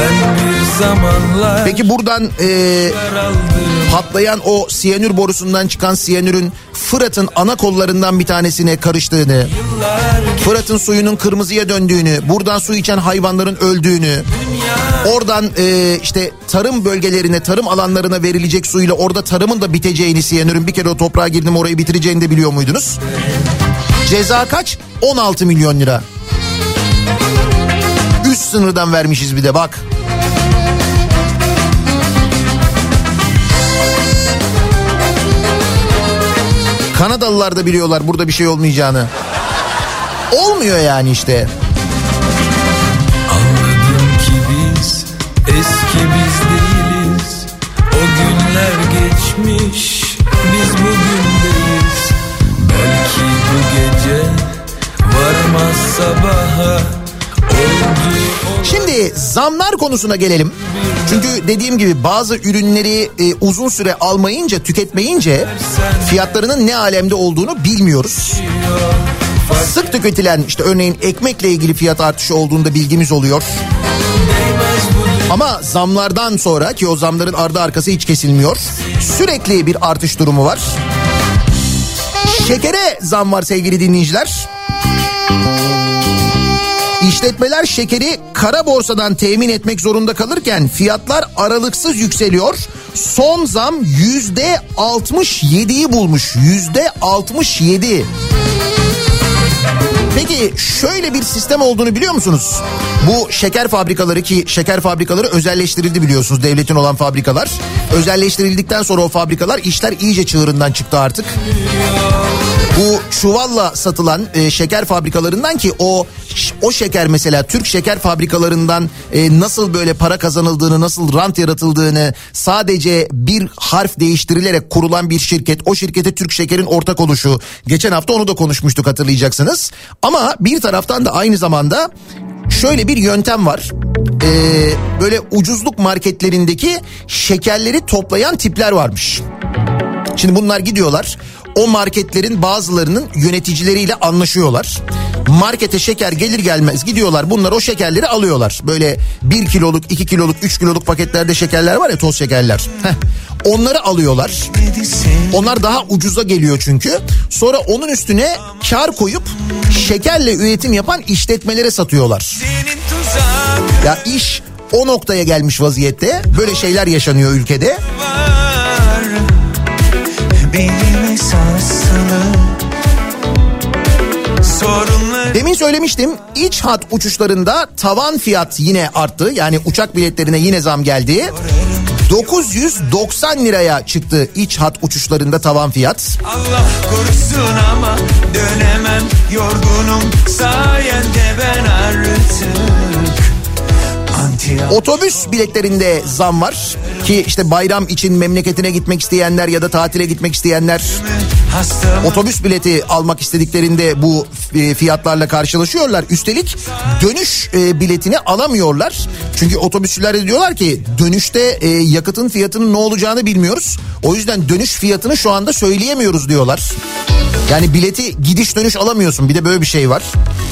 Peki buradan patlayan o siyanür borusundan çıkan siyanürün Fırat'ın ana kollarından bir tanesine karıştığını, Fırat'ın suyunun kırmızıya döndüğünü, buradan su içen hayvanların öldüğünü, oradan işte tarım bölgelerine, tarım alanlarına verilecek suyla orada tarımın da biteceğini, siyanürün bir kere o toprağa girdim orayı bitireceğini de biliyor muydunuz? Ceza kaç? 16 milyon lira. Üst sınırdan vermişiz bir de bak. Kanadalılar da biliyorlar burada bir şey olmayacağını. Olmuyor yani işte. Anladım ki biz eski biz değiliz. O günler geçmiş, biz bugündeyiz. Belki bu gece varmaz sabaha. Şimdi zamlar konusuna gelelim. Çünkü dediğim gibi bazı ürünleri uzun süre almayınca, tüketmeyince fiyatlarının ne alemde olduğunu bilmiyoruz. Sık tüketilen işte örneğin ekmekle ilgili fiyat artışı olduğunda bilgimiz oluyor. Ama zamlardan sonra, ki o zamların ardı arkası hiç kesilmiyor, sürekli bir artış durumu var. Şekere zam var sevgili dinleyiciler. İşletmeler şekeri kara borsadan temin etmek zorunda kalırken fiyatlar aralıksız yükseliyor. Son zam %67'yi bulmuş. %67. Peki şöyle bir sistem olduğunu biliyor musunuz? Bu şeker fabrikaları, ki şeker fabrikaları özelleştirildi biliyorsunuz, devletin olan fabrikalar. Özelleştirildikten sonra o fabrikalar, işler iyice çığırından çıktı artık. Bu çuvalla satılan şeker fabrikalarından, ki o şeker mesela Türk şeker fabrikalarından nasıl böyle para kazanıldığını, nasıl rant yaratıldığını, sadece bir harf değiştirilerek kurulan bir şirket, o şirkete Türk Şeker'in ortak oluşu, geçen hafta onu da konuşmuştuk hatırlayacaksınız. Ama bir taraftan da aynı zamanda şöyle bir yöntem var. Böyle ucuzluk marketlerindeki şekerleri toplayan tipler varmış. Şimdi bunlar gidiyorlar, o marketlerin bazılarının yöneticileriyle anlaşıyorlar. Markete şeker gelir gelmez gidiyorlar, bunlar o şekerleri alıyorlar. Böyle 1 kiloluk, 2 kiloluk, 3 kiloluk paketlerde şekerler var ya, toz şekerler. Onları alıyorlar. Onlar daha ucuza geliyor çünkü. Sonra onun üstüne kar koyup şekerle üretim yapan işletmelere satıyorlar. Ya iş o noktaya gelmiş vaziyette. Böyle şeyler yaşanıyor ülkede. Demin söylemiştim, iç hat uçuşlarında tavan fiyat yine arttı. Yani uçak biletlerine yine zam geldi. 990 liraya çıktı iç hat uçuşlarında tavan fiyat. Allah korusun ama dönemem, yorgunum sayende ben artık. Otobüs biletlerinde zam var ki işte bayram için memleketine gitmek isteyenler ya da tatile gitmek isteyenler otobüs bileti almak istediklerinde bu fiyatlarla karşılaşıyorlar. Üstelik dönüş biletini alamıyorlar. Çünkü otobüsçüler de diyorlar ki dönüşte yakıtın fiyatının ne olacağını bilmiyoruz. O yüzden dönüş fiyatını şu anda söyleyemiyoruz diyorlar. Yani bileti gidiş dönüş alamıyorsun, bir de böyle bir şey var.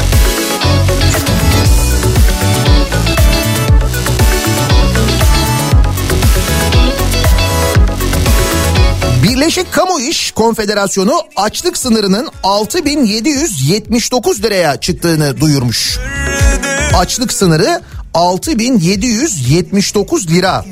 Birleşik Kamu İş Konfederasyonu açlık sınırının 6.779 liraya çıktığını duyurmuş. Açlık sınırı 6.779 lira.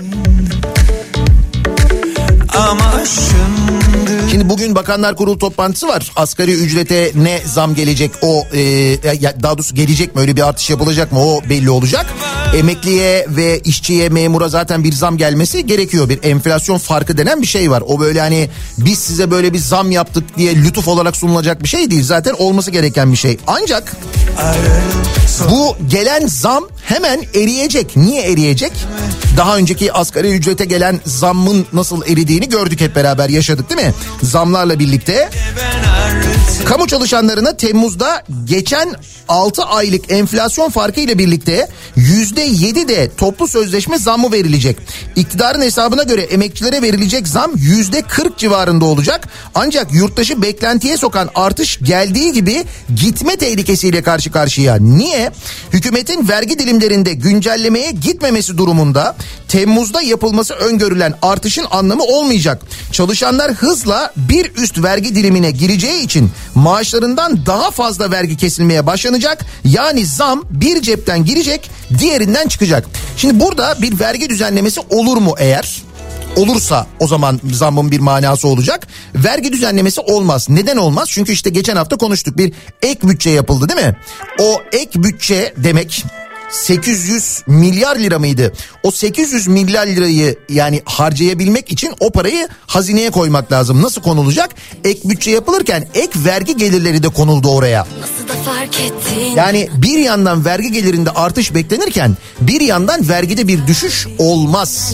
Şimdi bugün Bakanlar Kurulu toplantısı var. Asgari ücrete ne zam gelecek, o daha doğrusu gelecek mi, öyle bir artış yapılacak mı, o belli olacak. Emekliye ve işçiye, memura zaten bir zam gelmesi gerekiyor. Bir enflasyon farkı denen bir şey var. O böyle hani biz size böyle bir zam yaptık diye lütuf olarak sunulacak bir şey değil. Zaten olması gereken bir şey. Ancak bu gelen zam hemen eriyecek. Niye eriyecek? Daha önceki asgari ücrete gelen zammın nasıl eridiğini gördük, hep beraber yaşadık değil mi? Zamlarla birlikte. Kamu çalışanlarına Temmuz'da geçen 6 aylık enflasyon farkı ile birlikte %7 de toplu sözleşme zammı verilecek. İktidarın hesabına göre emekçilere verilecek zam %40 civarında olacak. Ancak yurttaşı beklentiye sokan artış geldiği gibi gitme tehlikesiyle karşı karşıya. Niye? Hükümetin vergi dilimlerinde güncellemeye gitmemesi durumunda Temmuz'da yapılması öngörülen artışın anlamı olmayacak. Çalışanlar hızla bir üst vergi dilimine gireceği için maaşlarından daha fazla vergi kesilmeye başlanacak. Yani zam bir cepten girecek, diğerinden çıkacak. Şimdi burada bir vergi düzenlemesi olur mu eğer? Olursa o zaman zammın bir manası olacak. Vergi düzenlemesi olmaz. Neden olmaz? Çünkü işte geçen hafta konuştuk, bir ek bütçe yapıldı değil mi? O ek bütçe demek 800 milyar lira mıydı? O 800 milyar lirayı yani harcayabilmek için o parayı hazineye koymak lazım. Nasıl konulacak? Ek bütçe yapılırken ek vergi gelirleri de konuldu oraya. Yani bir yandan vergi gelirinde artış beklenirken bir yandan vergide bir düşüş olmaz.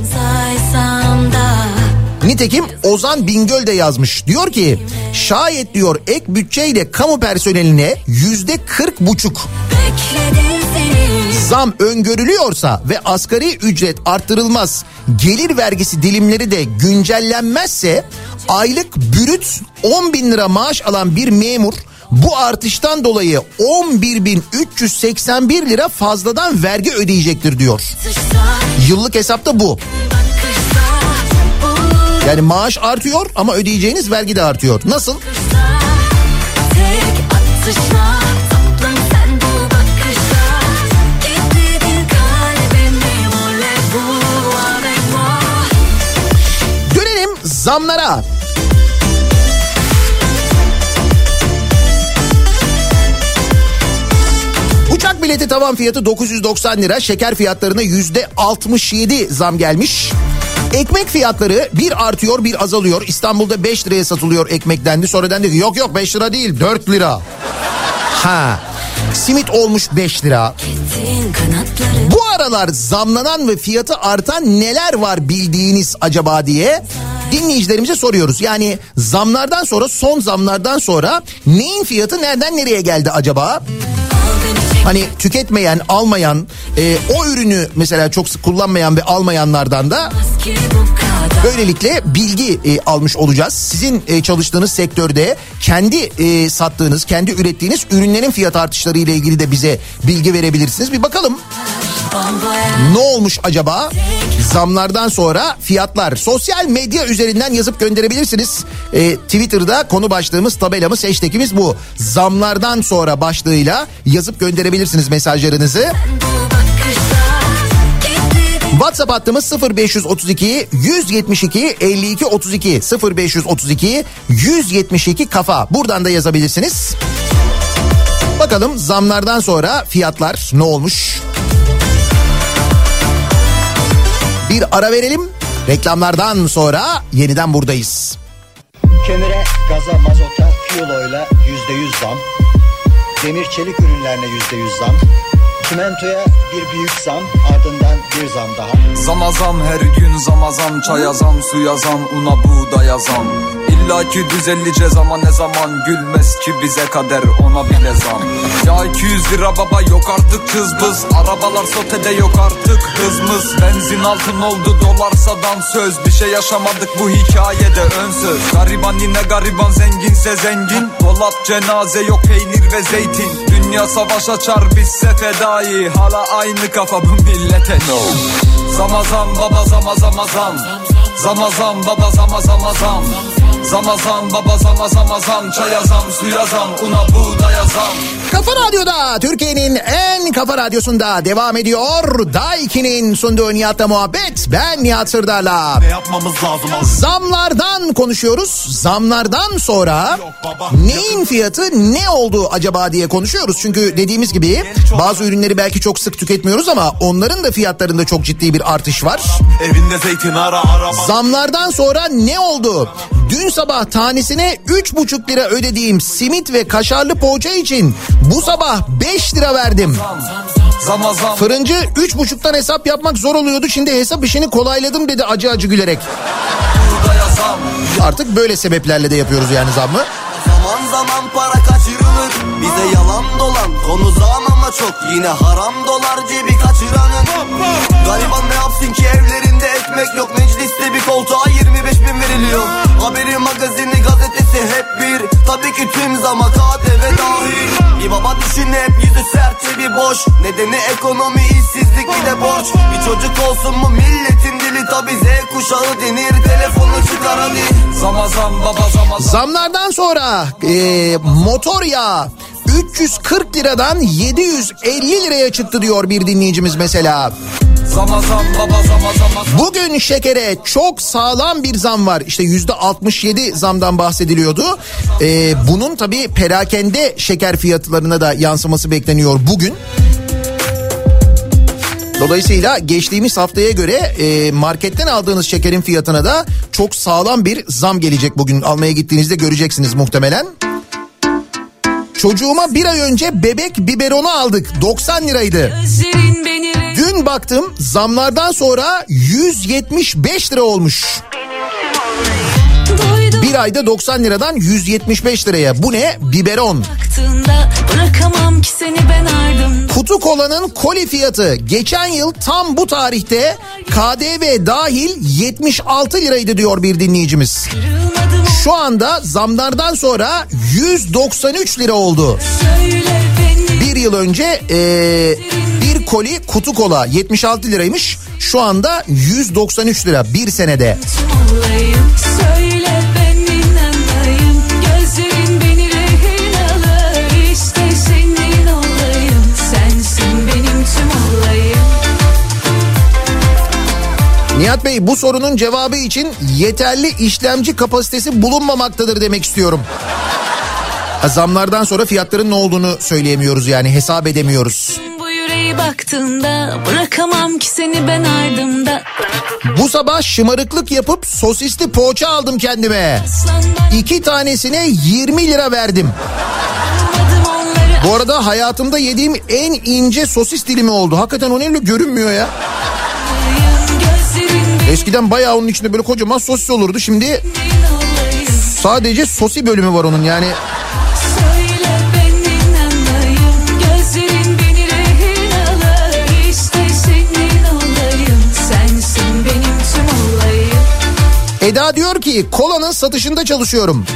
Nitekim Ozan Bingöl de yazmış. Diyor ki şayet diyor ek bütçeyle kamu personeline %40,5 zam öngörülüyorsa ve asgari ücret arttırılmaz, gelir vergisi dilimleri de güncellenmezse aylık brüt 10 bin lira maaş alan bir memur bu artıştan dolayı 11.381 lira fazladan vergi ödeyecektir diyor. Yıllık hesapta bu. Yani maaş artıyor ama ödeyeceğiniz vergi de artıyor. Nasıl? bileti tavan fiyatı 990 lira. Şeker fiyatlarına %67 zam gelmiş. Ekmek fiyatları bir artıyor bir azalıyor. İstanbul'da 5 liraya satılıyor ekmek dendi. Sonra dendi ki yok 5 lira değil 4 lira. Ha. Simit olmuş 5 lira. Bu aralar zamlanan ve fiyatı artan neler var bildiğiniz acaba diye dinleyicilerimize soruyoruz. Yani zamlardan sonra, son zamlardan sonra neyin fiyatı nereden nereye geldi acaba? Hani tüketmeyen, almayan, o ürünü mesela çok sık kullanmayan ve almayanlardan da böylelikle bilgi almış olacağız. Sizin çalıştığınız sektörde kendi sattığınız, kendi ürettiğiniz ürünlerin fiyat artışları ile ilgili de bize bilgi verebilirsiniz. Bir bakalım ne olmuş acaba? Zamlardan sonra fiyatlar. Sosyal medya üzerinden yazıp gönderebilirsiniz. Twitter'da konu başlığımız, tabelamız, hashtagimiz bu. Zamlardan sonra başlığıyla yazıp gönderebilirsiniz mesajlarınızı. WhatsApp hattımız 0532 172 52 32 0532 172 kafa. Buradan da yazabilirsiniz. Bakalım zamlardan sonra fiyatlar ne olmuş? Bir ara verelim. Reklamlardan sonra yeniden buradayız. Kömüre, gaza, mazota, fueloyla %100 zam. Demir çelik ürünlerine %100 zam. Çimentoya bir büyük zam, ardından bir zam daha. Zama zam her gün, zama zam, çaya zam, suya zam, una buğdaya zam. İlla ki düzeleceğiz ama ne zaman, gülmez ki bize kader, ona bile zam. Ya 200 lira baba, yok artık cızbız. Arabalar sotede, yok artık hızmız. Benzin altın oldu, dolarsa dansöz. Bir şey yaşamadık bu hikayede, ön söz. Gariban yine gariban, zenginse zengin. Dolap cenaze, yok peynir ve zeytin. Dünya savaş açar, bizse fedai. Hala aynı kafa bu millete, no. Zama zam baba, zama zama zam. Zama zam baba, zama zama zam. Zama zam baba, zama zama zam. Çaya zam, suya zam, una buğdaya zam. Kafa Radyo'da, Türkiye'nin en kafa radyosunda devam ediyor. Daiki'nin sunduğu Nihat'la muhabbet. Ben Nihat Sırdar'la. Ne yapmamız lazım? Zamlardan konuşuyoruz. Zamlardan sonra neyin fiyatı ne oldu acaba diye konuşuyoruz. Çünkü dediğimiz gibi bazı ürünleri belki çok sık tüketmiyoruz ama onların da fiyatlarında çok ciddi bir artış var. Evinde zeytin ara. Zamlardan sonra ne oldu? Dün sabah tanesine 3,5 lira ödediğim simit ve kaşarlı poğaça için bu sabah 5 lira verdim. Fırıncı 3,5'tan hesap yapmak zor oluyordu. Şimdi hesap işini kolayladım dedi acı acı gülerek. Artık böyle sebeplerle de yapıyoruz yani zammı. Zaman zaman para kaçırılır, bize yalan dolan. Konu zam ama çok, yine haram dolar cebi kaçıranın. Gariban ne yapsın ki, evlerinde ekmek yok. Mecliste bir koltuğa 25.000 veriliyor. Haberi, magazini, gazetesi hep bir. Tabii ki tüm zama KDV dahil. Bir baba düşün, hep yüzü sertçe bir boş. Nedeni ekonomi, işsizlik, bir de borç. Bir çocuk olsun mu milletin dili, tabii Z kuşağı denir. Telefonu çıkar hadi. Zama zam baba, zama zam. Zamlardan sonra motor yağı 340 liradan 750 liraya çıktı diyor bir dinleyicimiz mesela. Zama zam baba, zama zama. Bugün şekere çok sağlam bir zam var. İşte %67 zamdan bahsediliyordu. Bunun tabii perakende şeker fiyatlarına da yansıması bekleniyor bugün. Dolayısıyla geçtiğimiz haftaya göre marketten aldığınız şekerin fiyatına da çok sağlam bir zam gelecek bugün. Almaya gittiğinizde göreceksiniz muhtemelen. Çocuğuma bir ay önce bebek biberonu aldık. 90 liraydı. Dün baktım zamlardan sonra 175 lira olmuş. Bir ayda 90 liradan 175 liraya. Bu ne? Biberon. Kutu kolanın koli fiyatı geçen yıl tam bu tarihte KDV dahil 76 liraydı diyor bir dinleyicimiz. Şu anda zamlardan sonra 193 lira oldu. Bir yıl önce bir koli kutu kola 76 liraymış. Şu anda 193 lira bir senede. Nihat Bey, bu sorunun cevabı için yeterli işlemci kapasitesi bulunmamaktadır demek istiyorum. Zamlardan sonra fiyatların ne olduğunu söyleyemiyoruz, yani hesap edemiyoruz. geri baktığında bırakamam ki seni ben ardımda. Bu sabah şımarıklık yapıp sosisli poğaça aldım kendime. 2 tanesine 20 lira verdim. Bu arada hayatımda yediğim en ince sosis dilimi oldu. Hakikaten o neyle görünmüyor ya. Eskiden bayağı onun içinde böyle kocaman sosis olurdu. Şimdi sadece sosi bölümü var onun yani. Eda diyor ki kolanın satışında çalışıyorum.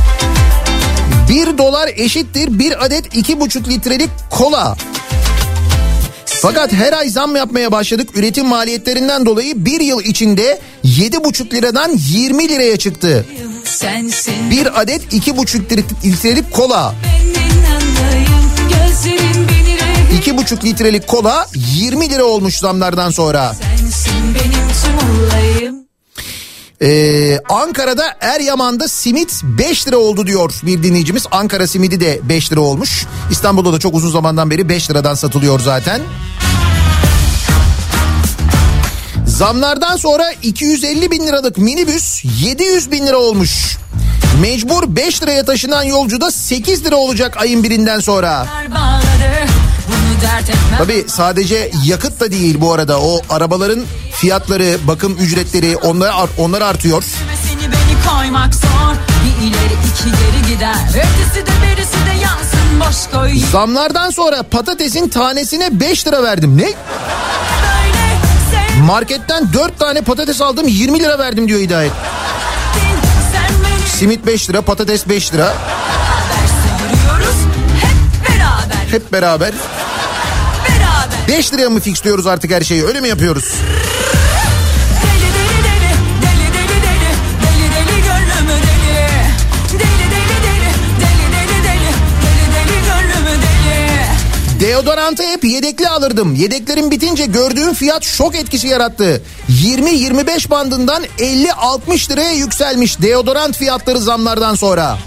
$1 eşittir 1 adet 2,5 litrelik kola. Fakat her ay zam yapmaya başladık. Üretim maliyetlerinden dolayı bir yıl içinde 7,5 liradan 20 liraya çıktı. 1 adet 2,5 litrelik kola. 2,5 litrelik kola 20 lira olmuş zamlardan sonra. Ankara'da Eryaman'da simit 5 lira oldu diyor bir dinleyicimiz. Ankara simidi de 5 lira olmuş. İstanbul'da da çok uzun zamandan beri 5 liradan satılıyor zaten. Zamlardan sonra 250 bin liralık minibüs 700 bin lira olmuş. Mecbur 5 liraya taşınan yolcu da 8 lira olacak ayın birinden sonra. Tabii sadece yakıt da değil bu arada, o arabaların fiyatları, bakım ücretleri onlar artıyor. Zamlardan sonra patatesin tanesine 5 lira verdim. Ne? Marketten 4 tane patates aldım 20 lira verdim diyor Hidayet. Simit 5 lira, patates 5 lira. Hep beraber. 5 liraya mı fixliyoruz artık her şeyi, öyle mi yapıyoruz? Deodorantı hep yedekli alırdım. Yedeklerim bitince gördüğüm fiyat şok etkisi yarattı. 20-25 bandından 50-60 liraya yükselmiş deodorant fiyatları zamlardan sonra.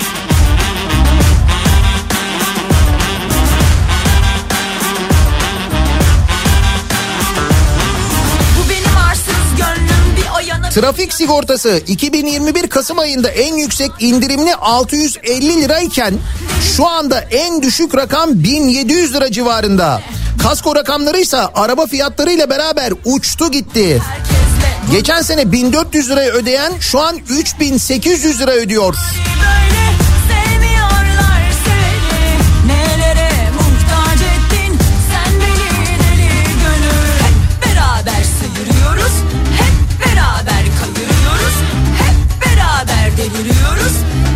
Trafik sigortası 2021 Kasım ayında en yüksek indirimli 650 lirayken şu anda en düşük rakam 1700 lira civarında. Kasko rakamlarıysa araba fiyatlarıyla beraber uçtu gitti. Geçen sene 1400 liraya ödeyen şu an 3800 lira ödüyor. Deliriyoruz,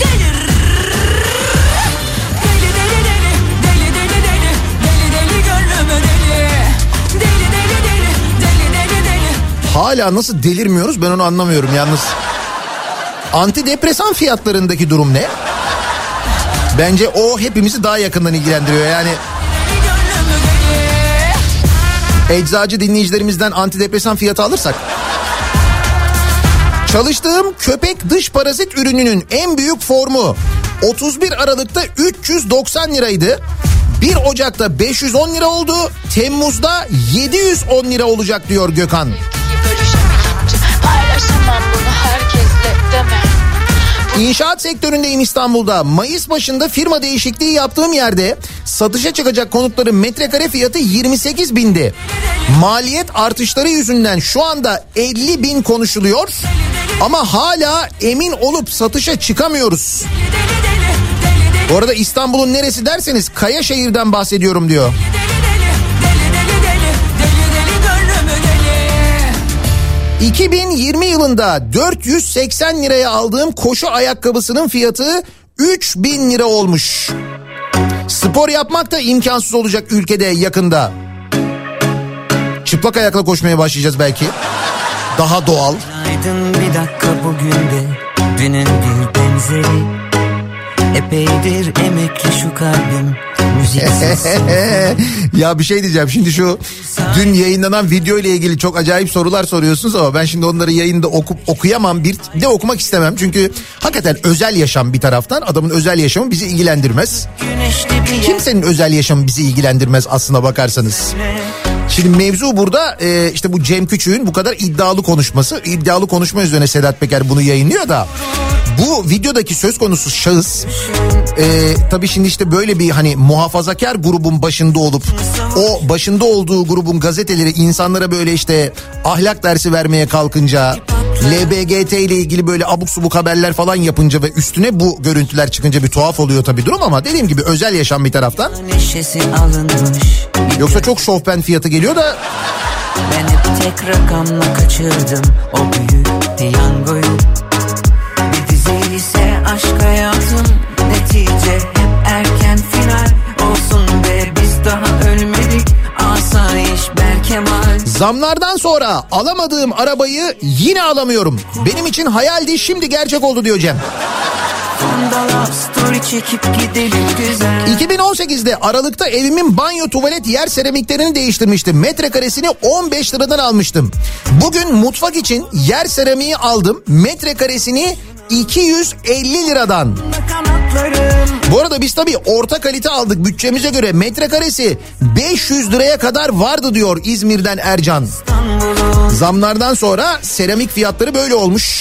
Hala nasıl delirmiyoruz ben onu anlamıyorum yalnız. Antidepresan fiyatlarındaki durum ne? Bence o hepimizi daha yakından ilgilendiriyor yani. Eczacı dinleyicilerimizden antidepresan fiyatı alırsak. Çalıştığım köpek dış parazit ürününün en büyük formu 31 Aralık'ta 390 liraydı. 1 Ocak'ta 510 lira oldu. Temmuz'da 710 lira olacak diyor Gökhan. İnşaat sektöründeyim İstanbul'da. Mayıs başında firma değişikliği yaptığım yerde satışa çıkacak konutların metrekare fiyatı 28 bindi. Maliyet artışları yüzünden şu anda 50 bin konuşuluyor. Ama hala emin olup satışa çıkamıyoruz. Bu arada İstanbul'un neresi derseniz Kayaşehir'den bahsediyorum diyor. ...2020 yılında 480 liraya aldığım koşu ayakkabısının fiyatı 3000 lira olmuş. Spor yapmak da imkansız olacak ülkede yakında. Çıplak ayakla koşmaya başlayacağız belki. Daha doğal. Günaydın bir dakika bugün de dünün bir benzeri. Epeydir emekli şu kalbim. Ya bir şey diyeceğim, şimdi şu dün yayınlanan video ile ilgili çok acayip sorular soruyorsunuz ama ben şimdi onları yayında okuyamam, bir de okumak istemem çünkü hakikaten özel yaşam bir taraftan, adamın özel yaşamı bizi ilgilendirmez. Kimsenin özel yaşamı bizi ilgilendirmez aslına bakarsanız. Şimdi mevzu burada işte bu Cem Küçük'ün bu kadar iddialı konuşma üzerine Sedat Peker bunu yayınlıyor da bu videodaki söz konusu şahıs tabii şimdi işte böyle bir hani muhafazakar grubun başında olup o başında olduğu grubun gazeteleri insanlara böyle işte ahlak dersi vermeye kalkınca, LBGT ile ilgili böyle abuk subuk haberler falan yapınca ve üstüne bu görüntüler çıkınca bir tuhaf oluyor tabii durum ama dediğim gibi özel yaşam bir taraftan. Yoksa çok şofben fiyatı geliyor da. Ben hep tek rakamla kaçırdım o büyük piyangoyu. Bir dizi ise aşk hayatım, netice hep erken final. Olsun be biz daha ölmedik, asayiş Berkemal. Zamlardan sonra alamadığım arabayı yine alamıyorum. Benim için hayaldi, şimdi gerçek oldu diyor Cem. 2018'de Aralık'ta evimin banyo tuvalet yer seramiklerini değiştirmiştim. Metrekaresini 15 liradan almıştım. Bugün mutfak için yer seramiği aldım. Metrekaresini 250 liradan. Bu arada biz tabii orta kalite aldık bütçemize göre. Metrekaresi 500 liraya kadar vardı diyor İzmir'den Ercan. Zamlardan sonra seramik fiyatları böyle olmuş.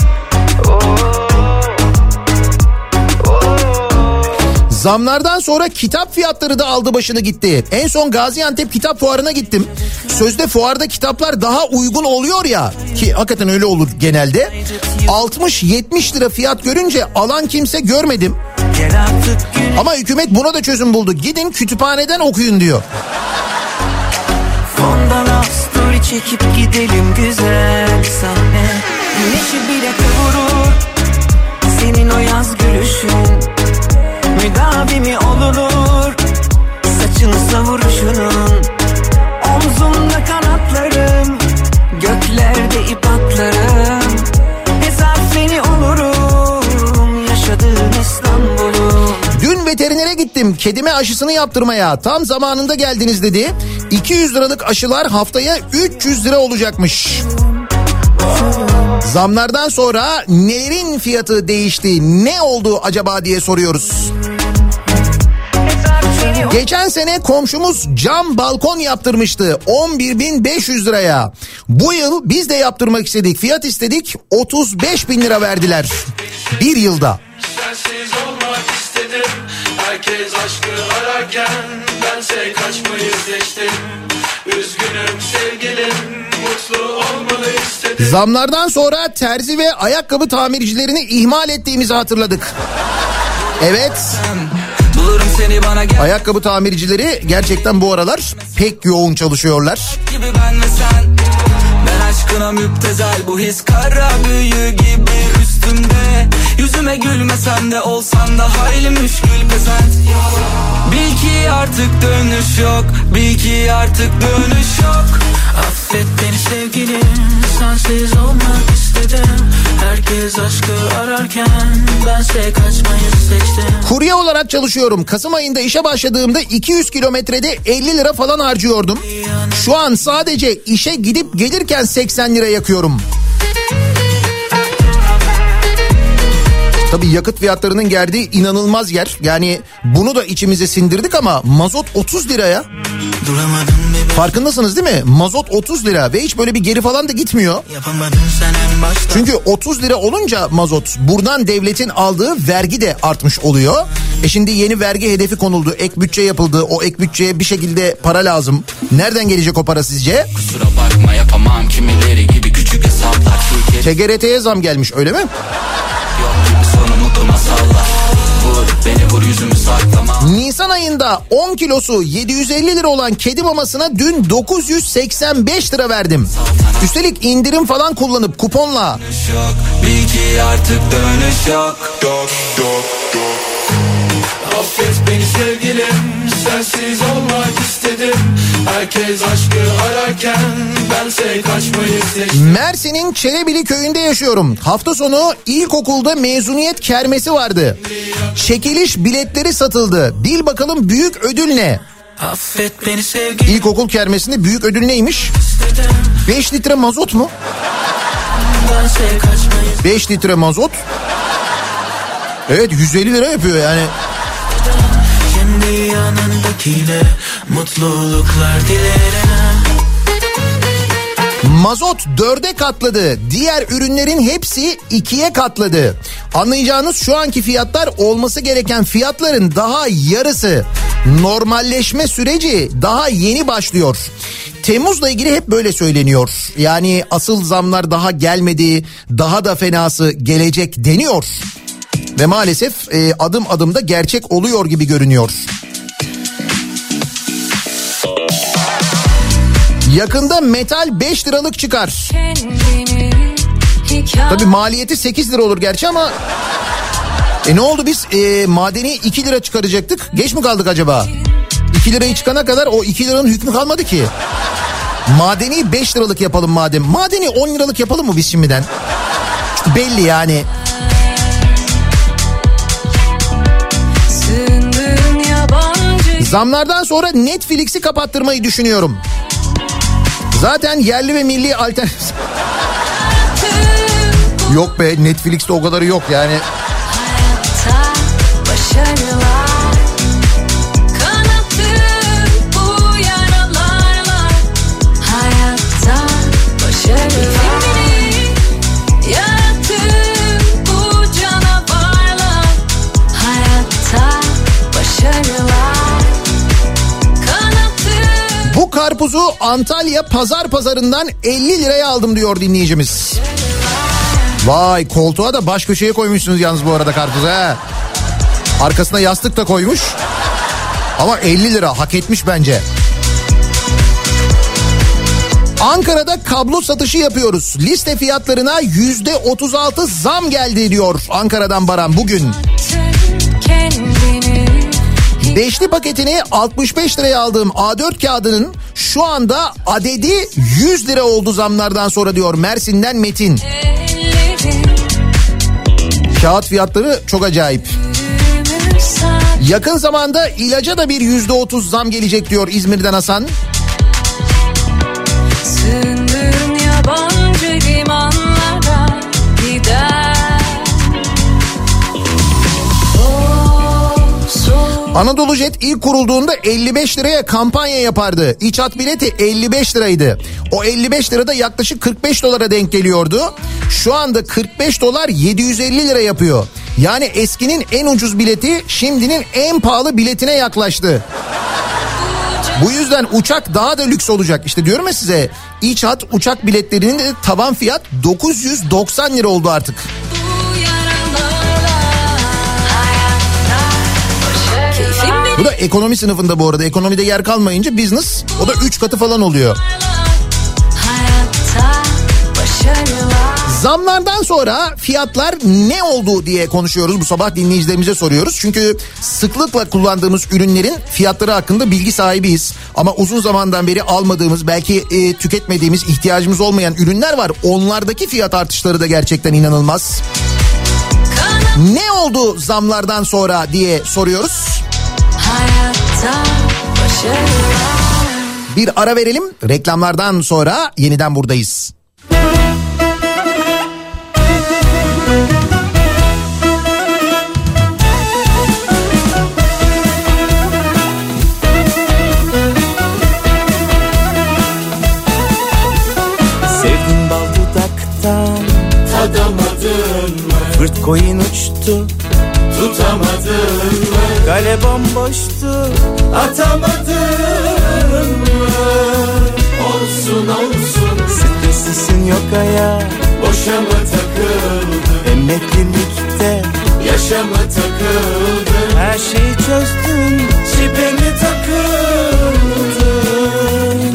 Zamlardan sonra kitap fiyatları da aldı başını gitti. En son Gaziantep Kitap Fuarı'na gittim. Sözde fuarda kitaplar daha uygun oluyor ya, ki hakikaten öyle olur genelde. 60-70 lira fiyat görünce alan kimse görmedim. Ama hükümet buna da çözüm buldu. Gidin kütüphaneden okuyun diyor. Fondan story çekip gidelim güzel sahne. Güneşi bile kıvırır senin o yaz gülüşün. Müdavimi olunur saçını savuruşunun. Omzumda kanatlarım, göklerde ip atlarım. Hesap seni olurum yaşadığım İstanbul'u. Dün veterinere gittim kedime aşısını yaptırmaya. Tam zamanında geldiniz dedi. 200 liralık aşılar haftaya 300 lira olacakmış. Zamlardan sonra nelerin fiyatı değişti, ne oldu acaba diye soruyoruz. Geçen sene komşumuz cam balkon yaptırmıştı 11.500 liraya. Bu yıl biz de yaptırmak istedik, fiyat istedik, 35.000 lira verdiler. Bir yılda. Sensiz olmak istedim, herkes aşkı ararken bense kaçmayı seçtim. Üzgünüm sevgilim, mutlu olmanı istedim. Zamlardan sonra terzi ve ayakkabı tamircilerini ihmal ettiğimizi hatırladık. Evet. Ayakkabı tamircileri gerçekten bu aralar pek yoğun çalışıyorlar. Gibi ben ve sen, ben aşkına müptezel, bu his kara büyü gibi üstümde. Yüzüme gülmesen de olsan da hayli müşkül pesent. Bil ki artık dönüş yok, bil ki artık dönüş yok. Affet beni sevgilim, sensiz olmak istedim. Herkes aşkı ararken bense kaçmayı seçtim. Kurye olarak çalışıyorum. Kasım ayında işe başladığımda 200 kilometrede 50 lira falan harcıyordum. Şu an sadece işe gidip gelirken 80 lira yakıyorum. Tabii yakıt fiyatlarının geldiği inanılmaz yer. Yani bunu da içimize sindirdik ama mazot 30 liraya. Farkındasınız değil mi? Mazot 30 lira ve hiç böyle bir geri falan da gitmiyor. Çünkü 30 lira olunca mazot, buradan devletin aldığı vergi de artmış oluyor. Şimdi yeni vergi hedefi konuldu, ek bütçe yapıldı. O ek bütçeye bir şekilde para lazım. Nereden gelecek o para sizce? Kusura bakma yapamam kimileri gibi küçük hesaplar. TGRT'ye zam gelmiş öyle mi? Nisan ayında 10 kilosu 750 lira olan kedi mamasına dün 985 lira verdim. Üstelik indirim falan kullanıp kuponla. Bil ki artık dönüş yok. Affet beni sevgilim, sensiz olmak istedim. istedim. Herkes aşkı ararken bense kaçmayı seçtim. Mersin'in Çelebili köyünde yaşıyorum. Hafta sonu ilkokulda mezuniyet kermesi vardı. Çekiliş biletleri satıldı. Bil bakalım büyük ödül ne? Affet beni sevgilim. İlkokul kermesinde büyük ödül neymiş? 5 litre mazot mu? 5 litre mazot. Evet, 150 lira yapıyor yani. Kendi yanındakiyle mutluluklar dilerim. Mazot 4'e katladı. Diğer ürünlerin hepsi 2'ye katladı. Anlayacağınız şu anki fiyatlar olması gereken fiyatların daha yarısı. Normalleşme süreci daha yeni başlıyor. Temmuz'la ilgili hep böyle söyleniyor. Yani asıl zamlar daha gelmedi, daha da fenası gelecek deniyor. Ve maalesef adım adım da gerçek oluyor gibi görünüyor. Yakında metal 5 liralık çıkar. Tabii maliyeti 8 lira olur gerçi ama... ne oldu biz madeni 2 lira çıkaracaktık. Geç mi kaldık acaba? 2 lirayı çıkana kadar o 2 liranın hükmü kalmadı ki. Madeni 5 liralık yapalım madem. Madeni 10 liralık yapalım mı biz şimdiden? Çünkü belli yani. Zamlardan sonra Netflix'i kapattırmayı düşünüyorum. Zaten yerli ve milli alternatif... Yok be, Netflix'te o kadarı yok yani. Bu karpuzu Antalya pazarından 50 liraya aldım diyor dinleyicimiz. Vay, koltuğa da baş köşeye koymuşsunuz yalnız bu arada karpuzu ha. Arkasına yastık da koymuş. Ama 50 lira hak etmiş bence. Ankara'da kablo satışı yapıyoruz. Liste fiyatlarına %36 zam geldi diyor Ankara'dan Baran bugün. Beşli paketini 65 liraya aldığım A4 kağıdının şu anda adedi 100 lira oldu zamlardan sonra diyor Mersin'den Metin. Kağıt fiyatları çok acayip. Yakın zamanda ilaca da bir %30 zam gelecek diyor İzmir'den Hasan. Sündürün yabancı limanlara gider. Anadolu Jet ilk kurulduğunda 55 liraya kampanya yapardı. İç hat bileti 55 liraydı. O 55 lirada yaklaşık 45 dolara denk geliyordu. Şu anda 45 dolar 750 lira yapıyor. Yani eskinin en ucuz bileti şimdinin en pahalı biletine yaklaştı. Bu yüzden uçak daha da lüks olacak. İşte diyorum ya size, iç hat uçak biletlerinin de tavan fiyat 990 lira oldu artık. Bu da ekonomi sınıfında bu arada. Ekonomide yer kalmayınca business o da 3 katı falan oluyor. Zamlardan sonra fiyatlar ne oldu diye konuşuyoruz bu sabah, dinleyicilerimize soruyoruz. Çünkü sıklıkla kullandığımız ürünlerin fiyatları hakkında bilgi sahibiyiz. Ama uzun zamandan beri almadığımız, belki tüketmediğimiz, ihtiyacımız olmayan ürünler var. Onlardaki fiyat artışları da gerçekten inanılmaz. Ne oldu zamlardan sonra diye soruyoruz. Bir ara verelim. Reklamlardan sonra yeniden buradayız. Sevdim bal dudaktan, tadamadın mı? Fırt koyun uçtu, tutamadın mı? Kale bomboştu, atamadın mı? Olsun olsun, stresisin yok aya, boşa mı takıldın? Emeklilikte yaşa mı takıldın? Her şeyi çözdün, şipe mi takıldın?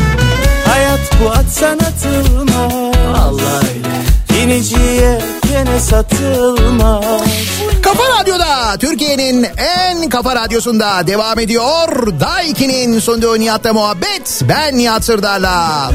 Hayat bu at sanatı mı? Vallahi öyle. Yeniciye yene satılmaz. Kafa Radyo'da, Türkiye'nin en kafa radyosunda devam ediyor. Daiki'nin sunduğu Nihat'la muhabbet. Ben Nihat Sırdar'la.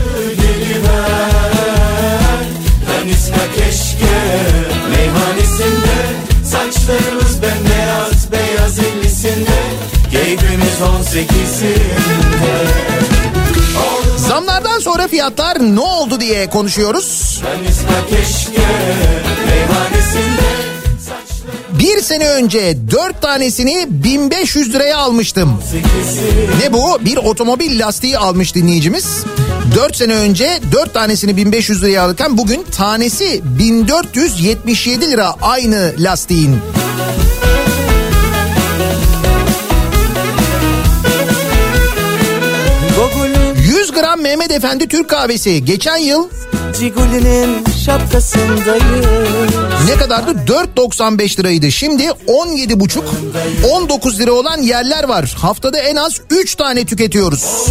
Ben isme keşke meyhanesinde, saçlarımız bembeyaz beyaz ellisinde, keyfimiz 18'inde. Zamlardan sonra fiyatlar ne oldu diye konuşuyoruz. Ben isme keşke meyhanesinde. Bir sene önce 4 tanesini 1500 liraya almıştım. Ne bu? Bir otomobil lastiği almış dinleyicimiz. 4 sene önce 4 tanesini 1500 liraya alırken bugün tanesi 1477 lira aynı lastiğin. Gogol'ün 100 gram Mehmet Efendi Türk kahvesi geçen yıl Cigoli'nin şapkasındayım. ne kadardı? 4.95 liraydı. Şimdi 17,5 19 lira olan yerler var. Haftada en az 3 tane tüketiyoruz.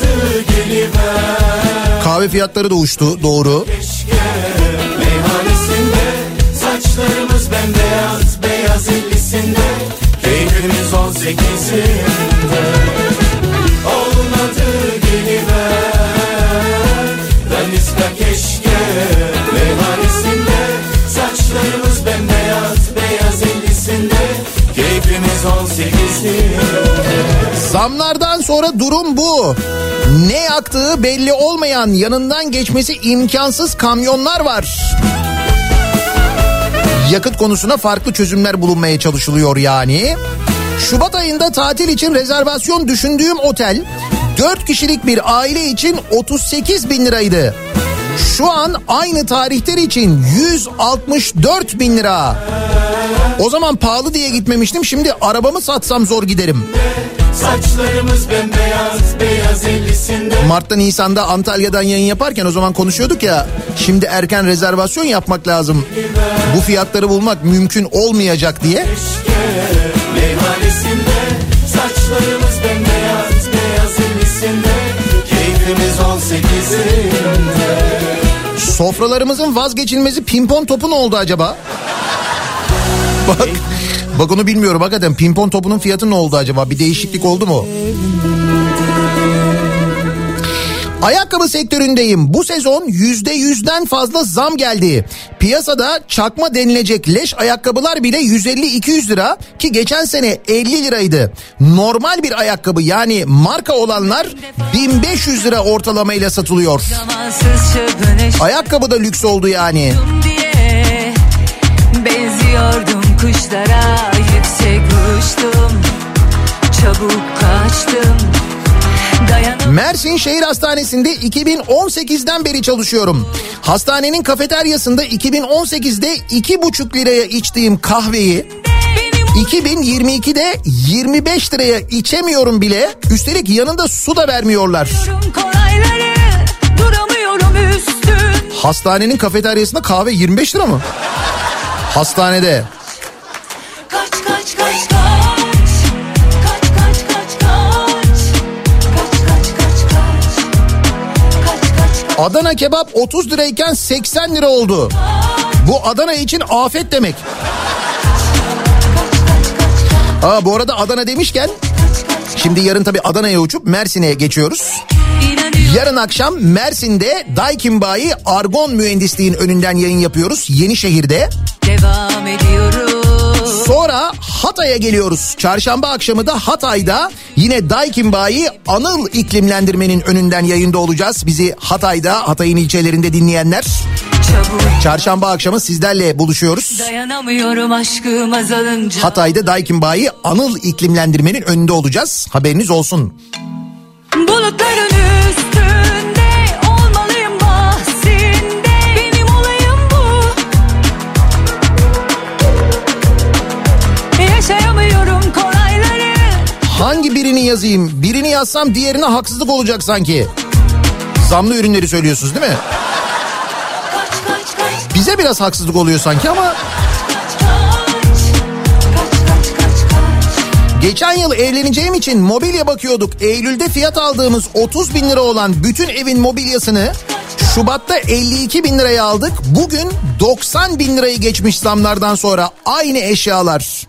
Kahve fiyatları da uçtu, doğru. Meyhanesinde saçlarımız bembeyaz beyaz ellisinde, keyfimiz 18'inde. Olmadı geliver. Ben isme keşke meyhanesinde, saçlarımız bembeyaz beyaz ellisinde, keyfimiz 18'inde. Zamlardan sonra durum bu. Ne yaktığı belli olmayan, yanından geçmesi imkansız kamyonlar var. Yakıt konusuna farklı çözümler bulunmaya çalışılıyor yani. Şubat ayında tatil için rezervasyon düşündüğüm otel 4 kişilik bir aile için 38 bin liraydı. Şu an aynı tarihler için 164 bin lira. O zaman pahalı diye gitmemiştim, şimdi arabamı satsam zor giderim. Saçlarımız bembeyaz beyaz ellisinde. Mart'ta Nisan'da Antalya'dan yayın yaparken o zaman konuşuyorduk ya, şimdi erken rezervasyon yapmak lazım. Bu fiyatları bulmak mümkün olmayacak diye. Meyhanesinde saçlarımız bembeyaz beyaz ellisinde, keyfimiz 18'inde. Sofralarımızın vazgeçilmezi pimpon topu ne oldu acaba? Bak onu bilmiyorum hakikaten, pimpon topunun fiyatı ne oldu acaba? Bir değişiklik oldu mu? Ayakkabı sektöründeyim. Bu sezon %100'den fazla zam geldi. Piyasada çakma denilecek leş ayakkabılar bile 150-200 lira ki geçen sene 50 liraydı. Normal bir ayakkabı yani marka olanlar 1500 lira ortalamayla satılıyor. Ayakkabı da lüks oldu yani. Benziyordum kuşlara, yüksek uçtum, çabuk kaçtım. Mersin Şehir Hastanesi'nde 2018'den beri çalışıyorum. Hastanenin kafeteryasında 2018'de 2,5 liraya içtiğim kahveyi 2022'de 25 liraya içemiyorum bile. Üstelik yanında su da vermiyorlar. Hastanenin kafeteryasında kahve 25 lira mı? Hastanede. Kaç kaç kaç kaç. Adana kebap 30 lirayken 80 lira oldu. Bu Adana için afet demek. Bu arada Adana demişken şimdi yarın tabii Adana'ya uçup Mersin'e geçiyoruz. Yarın akşam Mersin'de Daikin Bayi Argon Mühendisliğin önünden yayın yapıyoruz Yenişehir'de. Devam ediyoruz. Sonra Hatay'a geliyoruz. Çarşamba akşamı da Hatay'da yine Daikin Bayi Anıl İklimlendirme'nin önünden yayında olacağız. Bizi Hatay'da, Hatay'ın ilçelerinde dinleyenler. Çarşamba akşamı sizlerle buluşuyoruz. Dayanamıyorum aşkım azalınca. Hatay'da Daikin Bayi Anıl İklimlendirme'nin önünde olacağız. Haberiniz olsun. Bulutların üstünde olmalıyım bahsinde. Benim olayım bu. Yaşayamıyorum kolayları. Hangi birini yazayım? Birini yazsam diğerine haksızlık olacak sanki. Zamlı ürünleri söylüyorsunuz değil mi? Bize biraz haksızlık oluyor sanki ama... Geçen yıl evleneceğim için mobilya bakıyorduk. Eylül'de fiyat aldığımız 30 bin lira olan bütün evin mobilyasını Şubat'ta 52 bin liraya aldık. Bugün 90 bin lirayı geçmiş zamlardan sonra aynı eşyalar.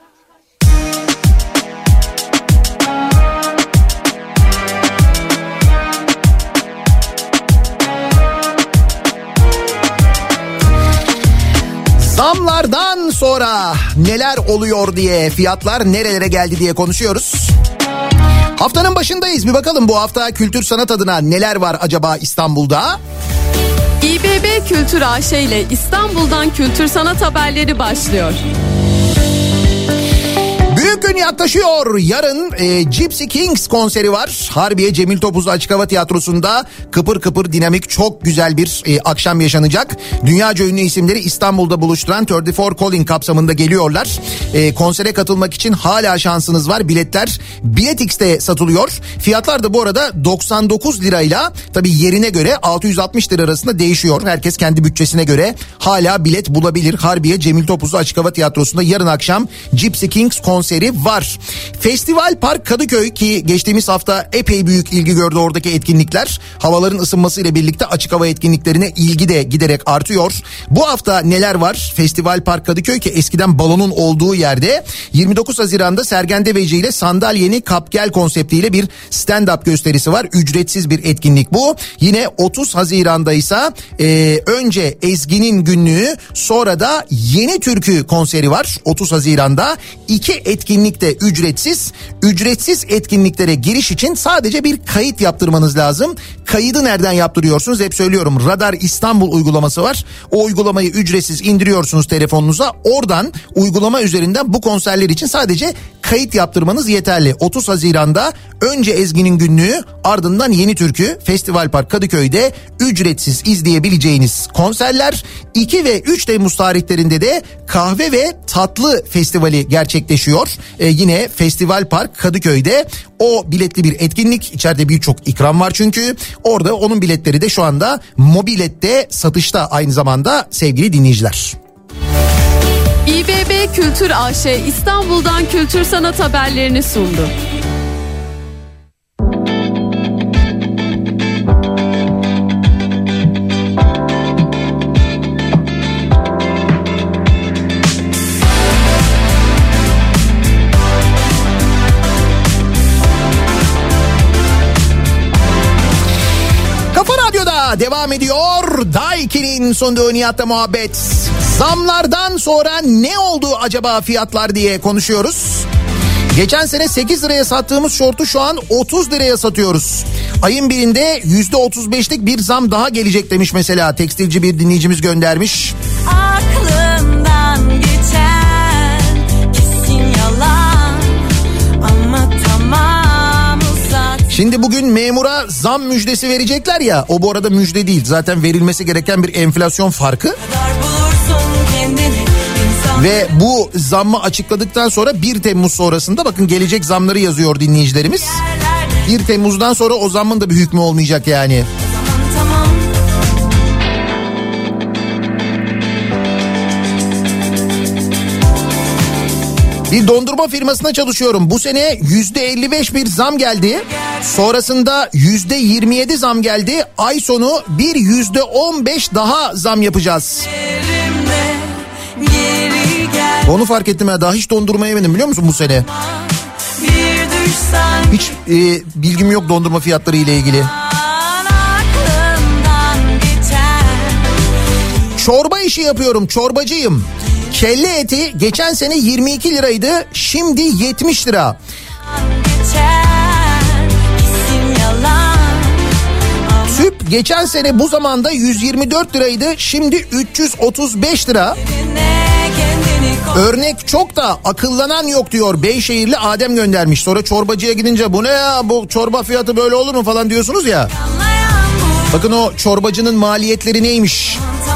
Zamlardan sonra neler oluyor diye, fiyatlar nerelere geldi diye konuşuyoruz. Haftanın başındayız. Bir bakalım bu hafta kültür sanat adına neler var acaba İstanbul'da? İBB Kültür AŞ ile İstanbul'dan kültür sanat haberleri başlıyor. Büyük gün yaklaşıyor. Yarın Gypsy Kings konseri var. Harbiye Cemil Topuz Açık Hava Tiyatrosu'nda kıpır kıpır dinamik çok güzel bir akşam yaşanacak. Dünyaca ünlü isimleri İstanbul'da buluşturan 34 Calling kapsamında geliyorlar. Konsere katılmak için hala şansınız var. Biletler Biletix'te satılıyor. Fiyatlar da bu arada 99 lirayla tabii yerine göre 660 lira arasında değişiyor. Herkes kendi bütçesine göre hala bilet bulabilir. Harbiye Cemil Topuz Açık Hava Tiyatrosu'nda yarın akşam Gypsy Kings konseri var. Festival Park Kadıköy ki geçtiğimiz hafta epey büyük ilgi gördü oradaki etkinlikler. Havaların ısınmasıyla birlikte açık hava etkinliklerine ilgi de giderek artıyor. Bu hafta neler var? Festival Park Kadıköy ki eskiden balonun olduğu yerde 29 Haziran'da Sergen Deveci ile Sandalyeni Kap Gel konseptiyle bir stand-up gösterisi var. Ücretsiz bir etkinlik bu. Yine 30 Haziran'da ise önce Ezgi'nin günlüğü, sonra da Yeni Türkü konseri var. 30 Haziran'da 2 etkinlik de ücretsiz. Ücretsiz etkinliklere giriş için sadece bir kayıt yaptırmanız lazım. Kaydı nereden yaptırıyorsunuz? Hep söylüyorum, Radar İstanbul uygulaması var. O uygulamayı ücretsiz indiriyorsunuz telefonunuza. Oradan uygulama üzerinden bu konserler için sadece kayıt yaptırmanız yeterli. 30 Haziran'da önce Ezgi'nin günlüğü, ardından Yeni Türkü, Festival Park Kadıköy'de ücretsiz izleyebileceğiniz konserler. 2 ve 3 Temmuz tarihlerinde de Kahve ve Tatlı Festivali gerçekleşiyor. Yine Festival Park Kadıköy'de o biletli bir etkinlik. İçeride birçok ikram var çünkü. Orada onun biletleri de şu anda Mobilet'te satışta aynı zamanda sevgili dinleyiciler. İBB Kültür AŞ İstanbul'dan kültür sanat haberlerini sundu. Devam ediyor. Daiki'nin sunduğu Nihat'la muhabbet. Zamlardan sonra ne oldu acaba fiyatlar diye konuşuyoruz. Geçen sene 8 liraya sattığımız şortu şu an 30 liraya satıyoruz. Ayın birinde %35'lik bir zam daha gelecek demiş mesela. Tekstilci bir dinleyicimiz göndermiş. Aklımdan geçen kesin yalan ama tamam. Şimdi bugün memura zam müjdesi verecekler ya, o bu arada müjde değil, zaten verilmesi gereken bir enflasyon farkı. Ve bu zammı açıkladıktan sonra 1 Temmuz sonrasında bakın gelecek zamları yazıyor dinleyicilerimiz. 1 Temmuz'dan sonra o zammın da bir hükmü olmayacak yani. Bir dondurma firmasında çalışıyorum. Bu sene %55 bir zam geldi. Sonrasında %27 zam geldi. Ay sonu bir %15 daha zam yapacağız. Onu fark ettim ya, daha hiç dondurma yemedim biliyor musun bu sene? Hiç bilgim yok dondurma fiyatları ile ilgili. Çorba işi yapıyorum, çorbacıyım. Kelle eti geçen sene 22 liraydı, şimdi 70 lira. Süt geçen sene bu zamanda 124 liraydı, şimdi 335 lira. Örnek çok da akıllanan yok diyor Beyşehirli Adem göndermiş. Sonra çorbacıya gidince bu ne ya, bu çorba fiyatı böyle olur mu falan diyorsunuz ya. Bakın o çorbacının maliyetleri neymiş?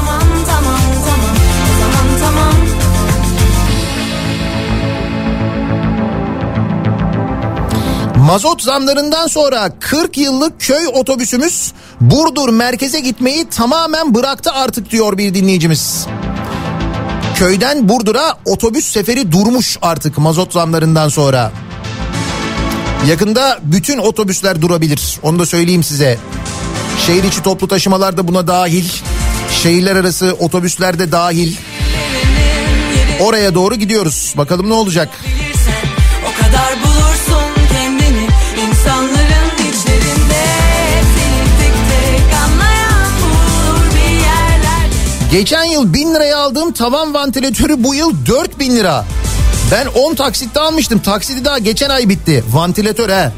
Mazot zamlarından sonra 40 yıllık köy otobüsümüz Burdur merkeze gitmeyi tamamen bıraktı artık diyor bir dinleyicimiz. Köyden Burdur'a otobüs seferi durmuş artık mazot zamlarından sonra. Yakında bütün otobüsler durabilir, onu da söyleyeyim size. Şehir içi toplu taşımalar da buna dahil. Şehirler arası otobüsler de dahil. Oraya doğru gidiyoruz. Bakalım ne olacak? O kadar bulursun kendini insanların içlerinde. Seni tek tek anlayan bulur bir yerler. Geçen yıl 1000 liraya aldığım tavan vantilatörü bu yıl 4000 lira. Ben 10 taksitte almıştım. Taksidi daha geçen ay bitti. Vantilatör he.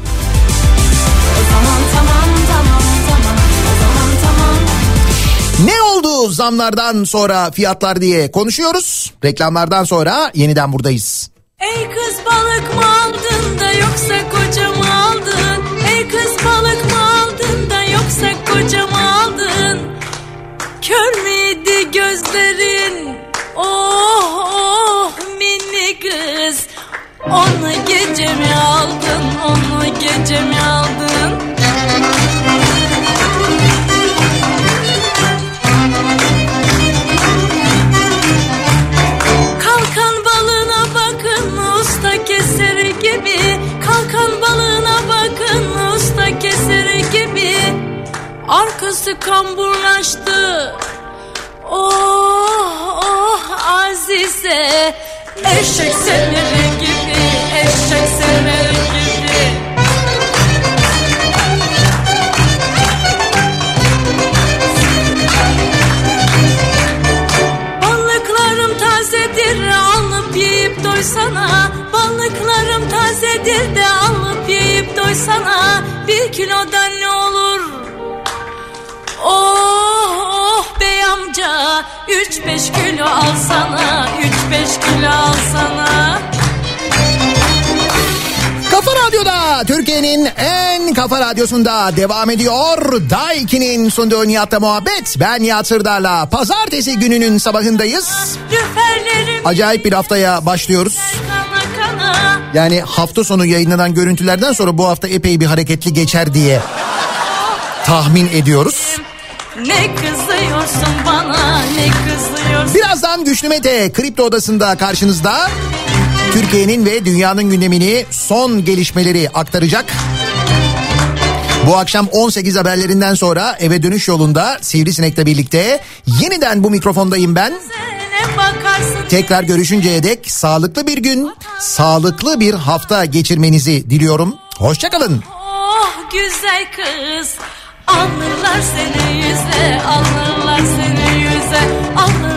Ne oldu zamlardan sonra fiyatlar diye konuşuyoruz. Reklamlardan sonra yeniden buradayız. Ey kız balık mı aldın da yoksa koca mı aldın? Ey kız balık mı aldın da yoksa koca mı aldın? Kör müydü gözlerin? Oh oh mini kız. Onu gece mi aldın? Onu gece mi aldın? Kalkan balığına bakın usta keseri gibi. Kalkan balığına bakın usta keseri gibi. Arkası kamburlaştı. Oh oh Azize. Eşek semeri gibi. Eşek semeri gibi. Balıklarım tazedir alıp yiyip doysana. Balıklarım tazedir de alıp yiyip doysana. 1 kilodan ne olur? Oh oh bey amca 3-5 kilo alsana. 3-5 kilo alsana. Kafa Radyo'da, Türkiye'nin en kafa radyosunda devam ediyor. Daiki'nin sunduğu Nihat'la muhabbet. Ben Nihat Sırdar'la pazartesi gününün sabahındayız. Acayip bir haftaya başlıyoruz. Yani hafta sonu yayınlanan görüntülerden sonra bu hafta epey bir hareketli geçer diye tahmin ediyoruz. Ne kızıyorsun bana, ne kızıyorsun? Birazdan Güçlü Mete Kripto Odası'nda karşınızda. Türkiye'nin ve dünyanın gündemini, son gelişmeleri aktaracak. Bu akşam 18 haberlerinden sonra eve dönüş yolunda Sivrisinek'le birlikte yeniden bu mikrofondayım ben. Tekrar görüşünceye dek sağlıklı bir gün, sağlıklı bir hafta geçirmenizi diliyorum. Hoşçakalın. Oh güzel kız, alırlar seni yüze, alırlar seni yüze, alırlar.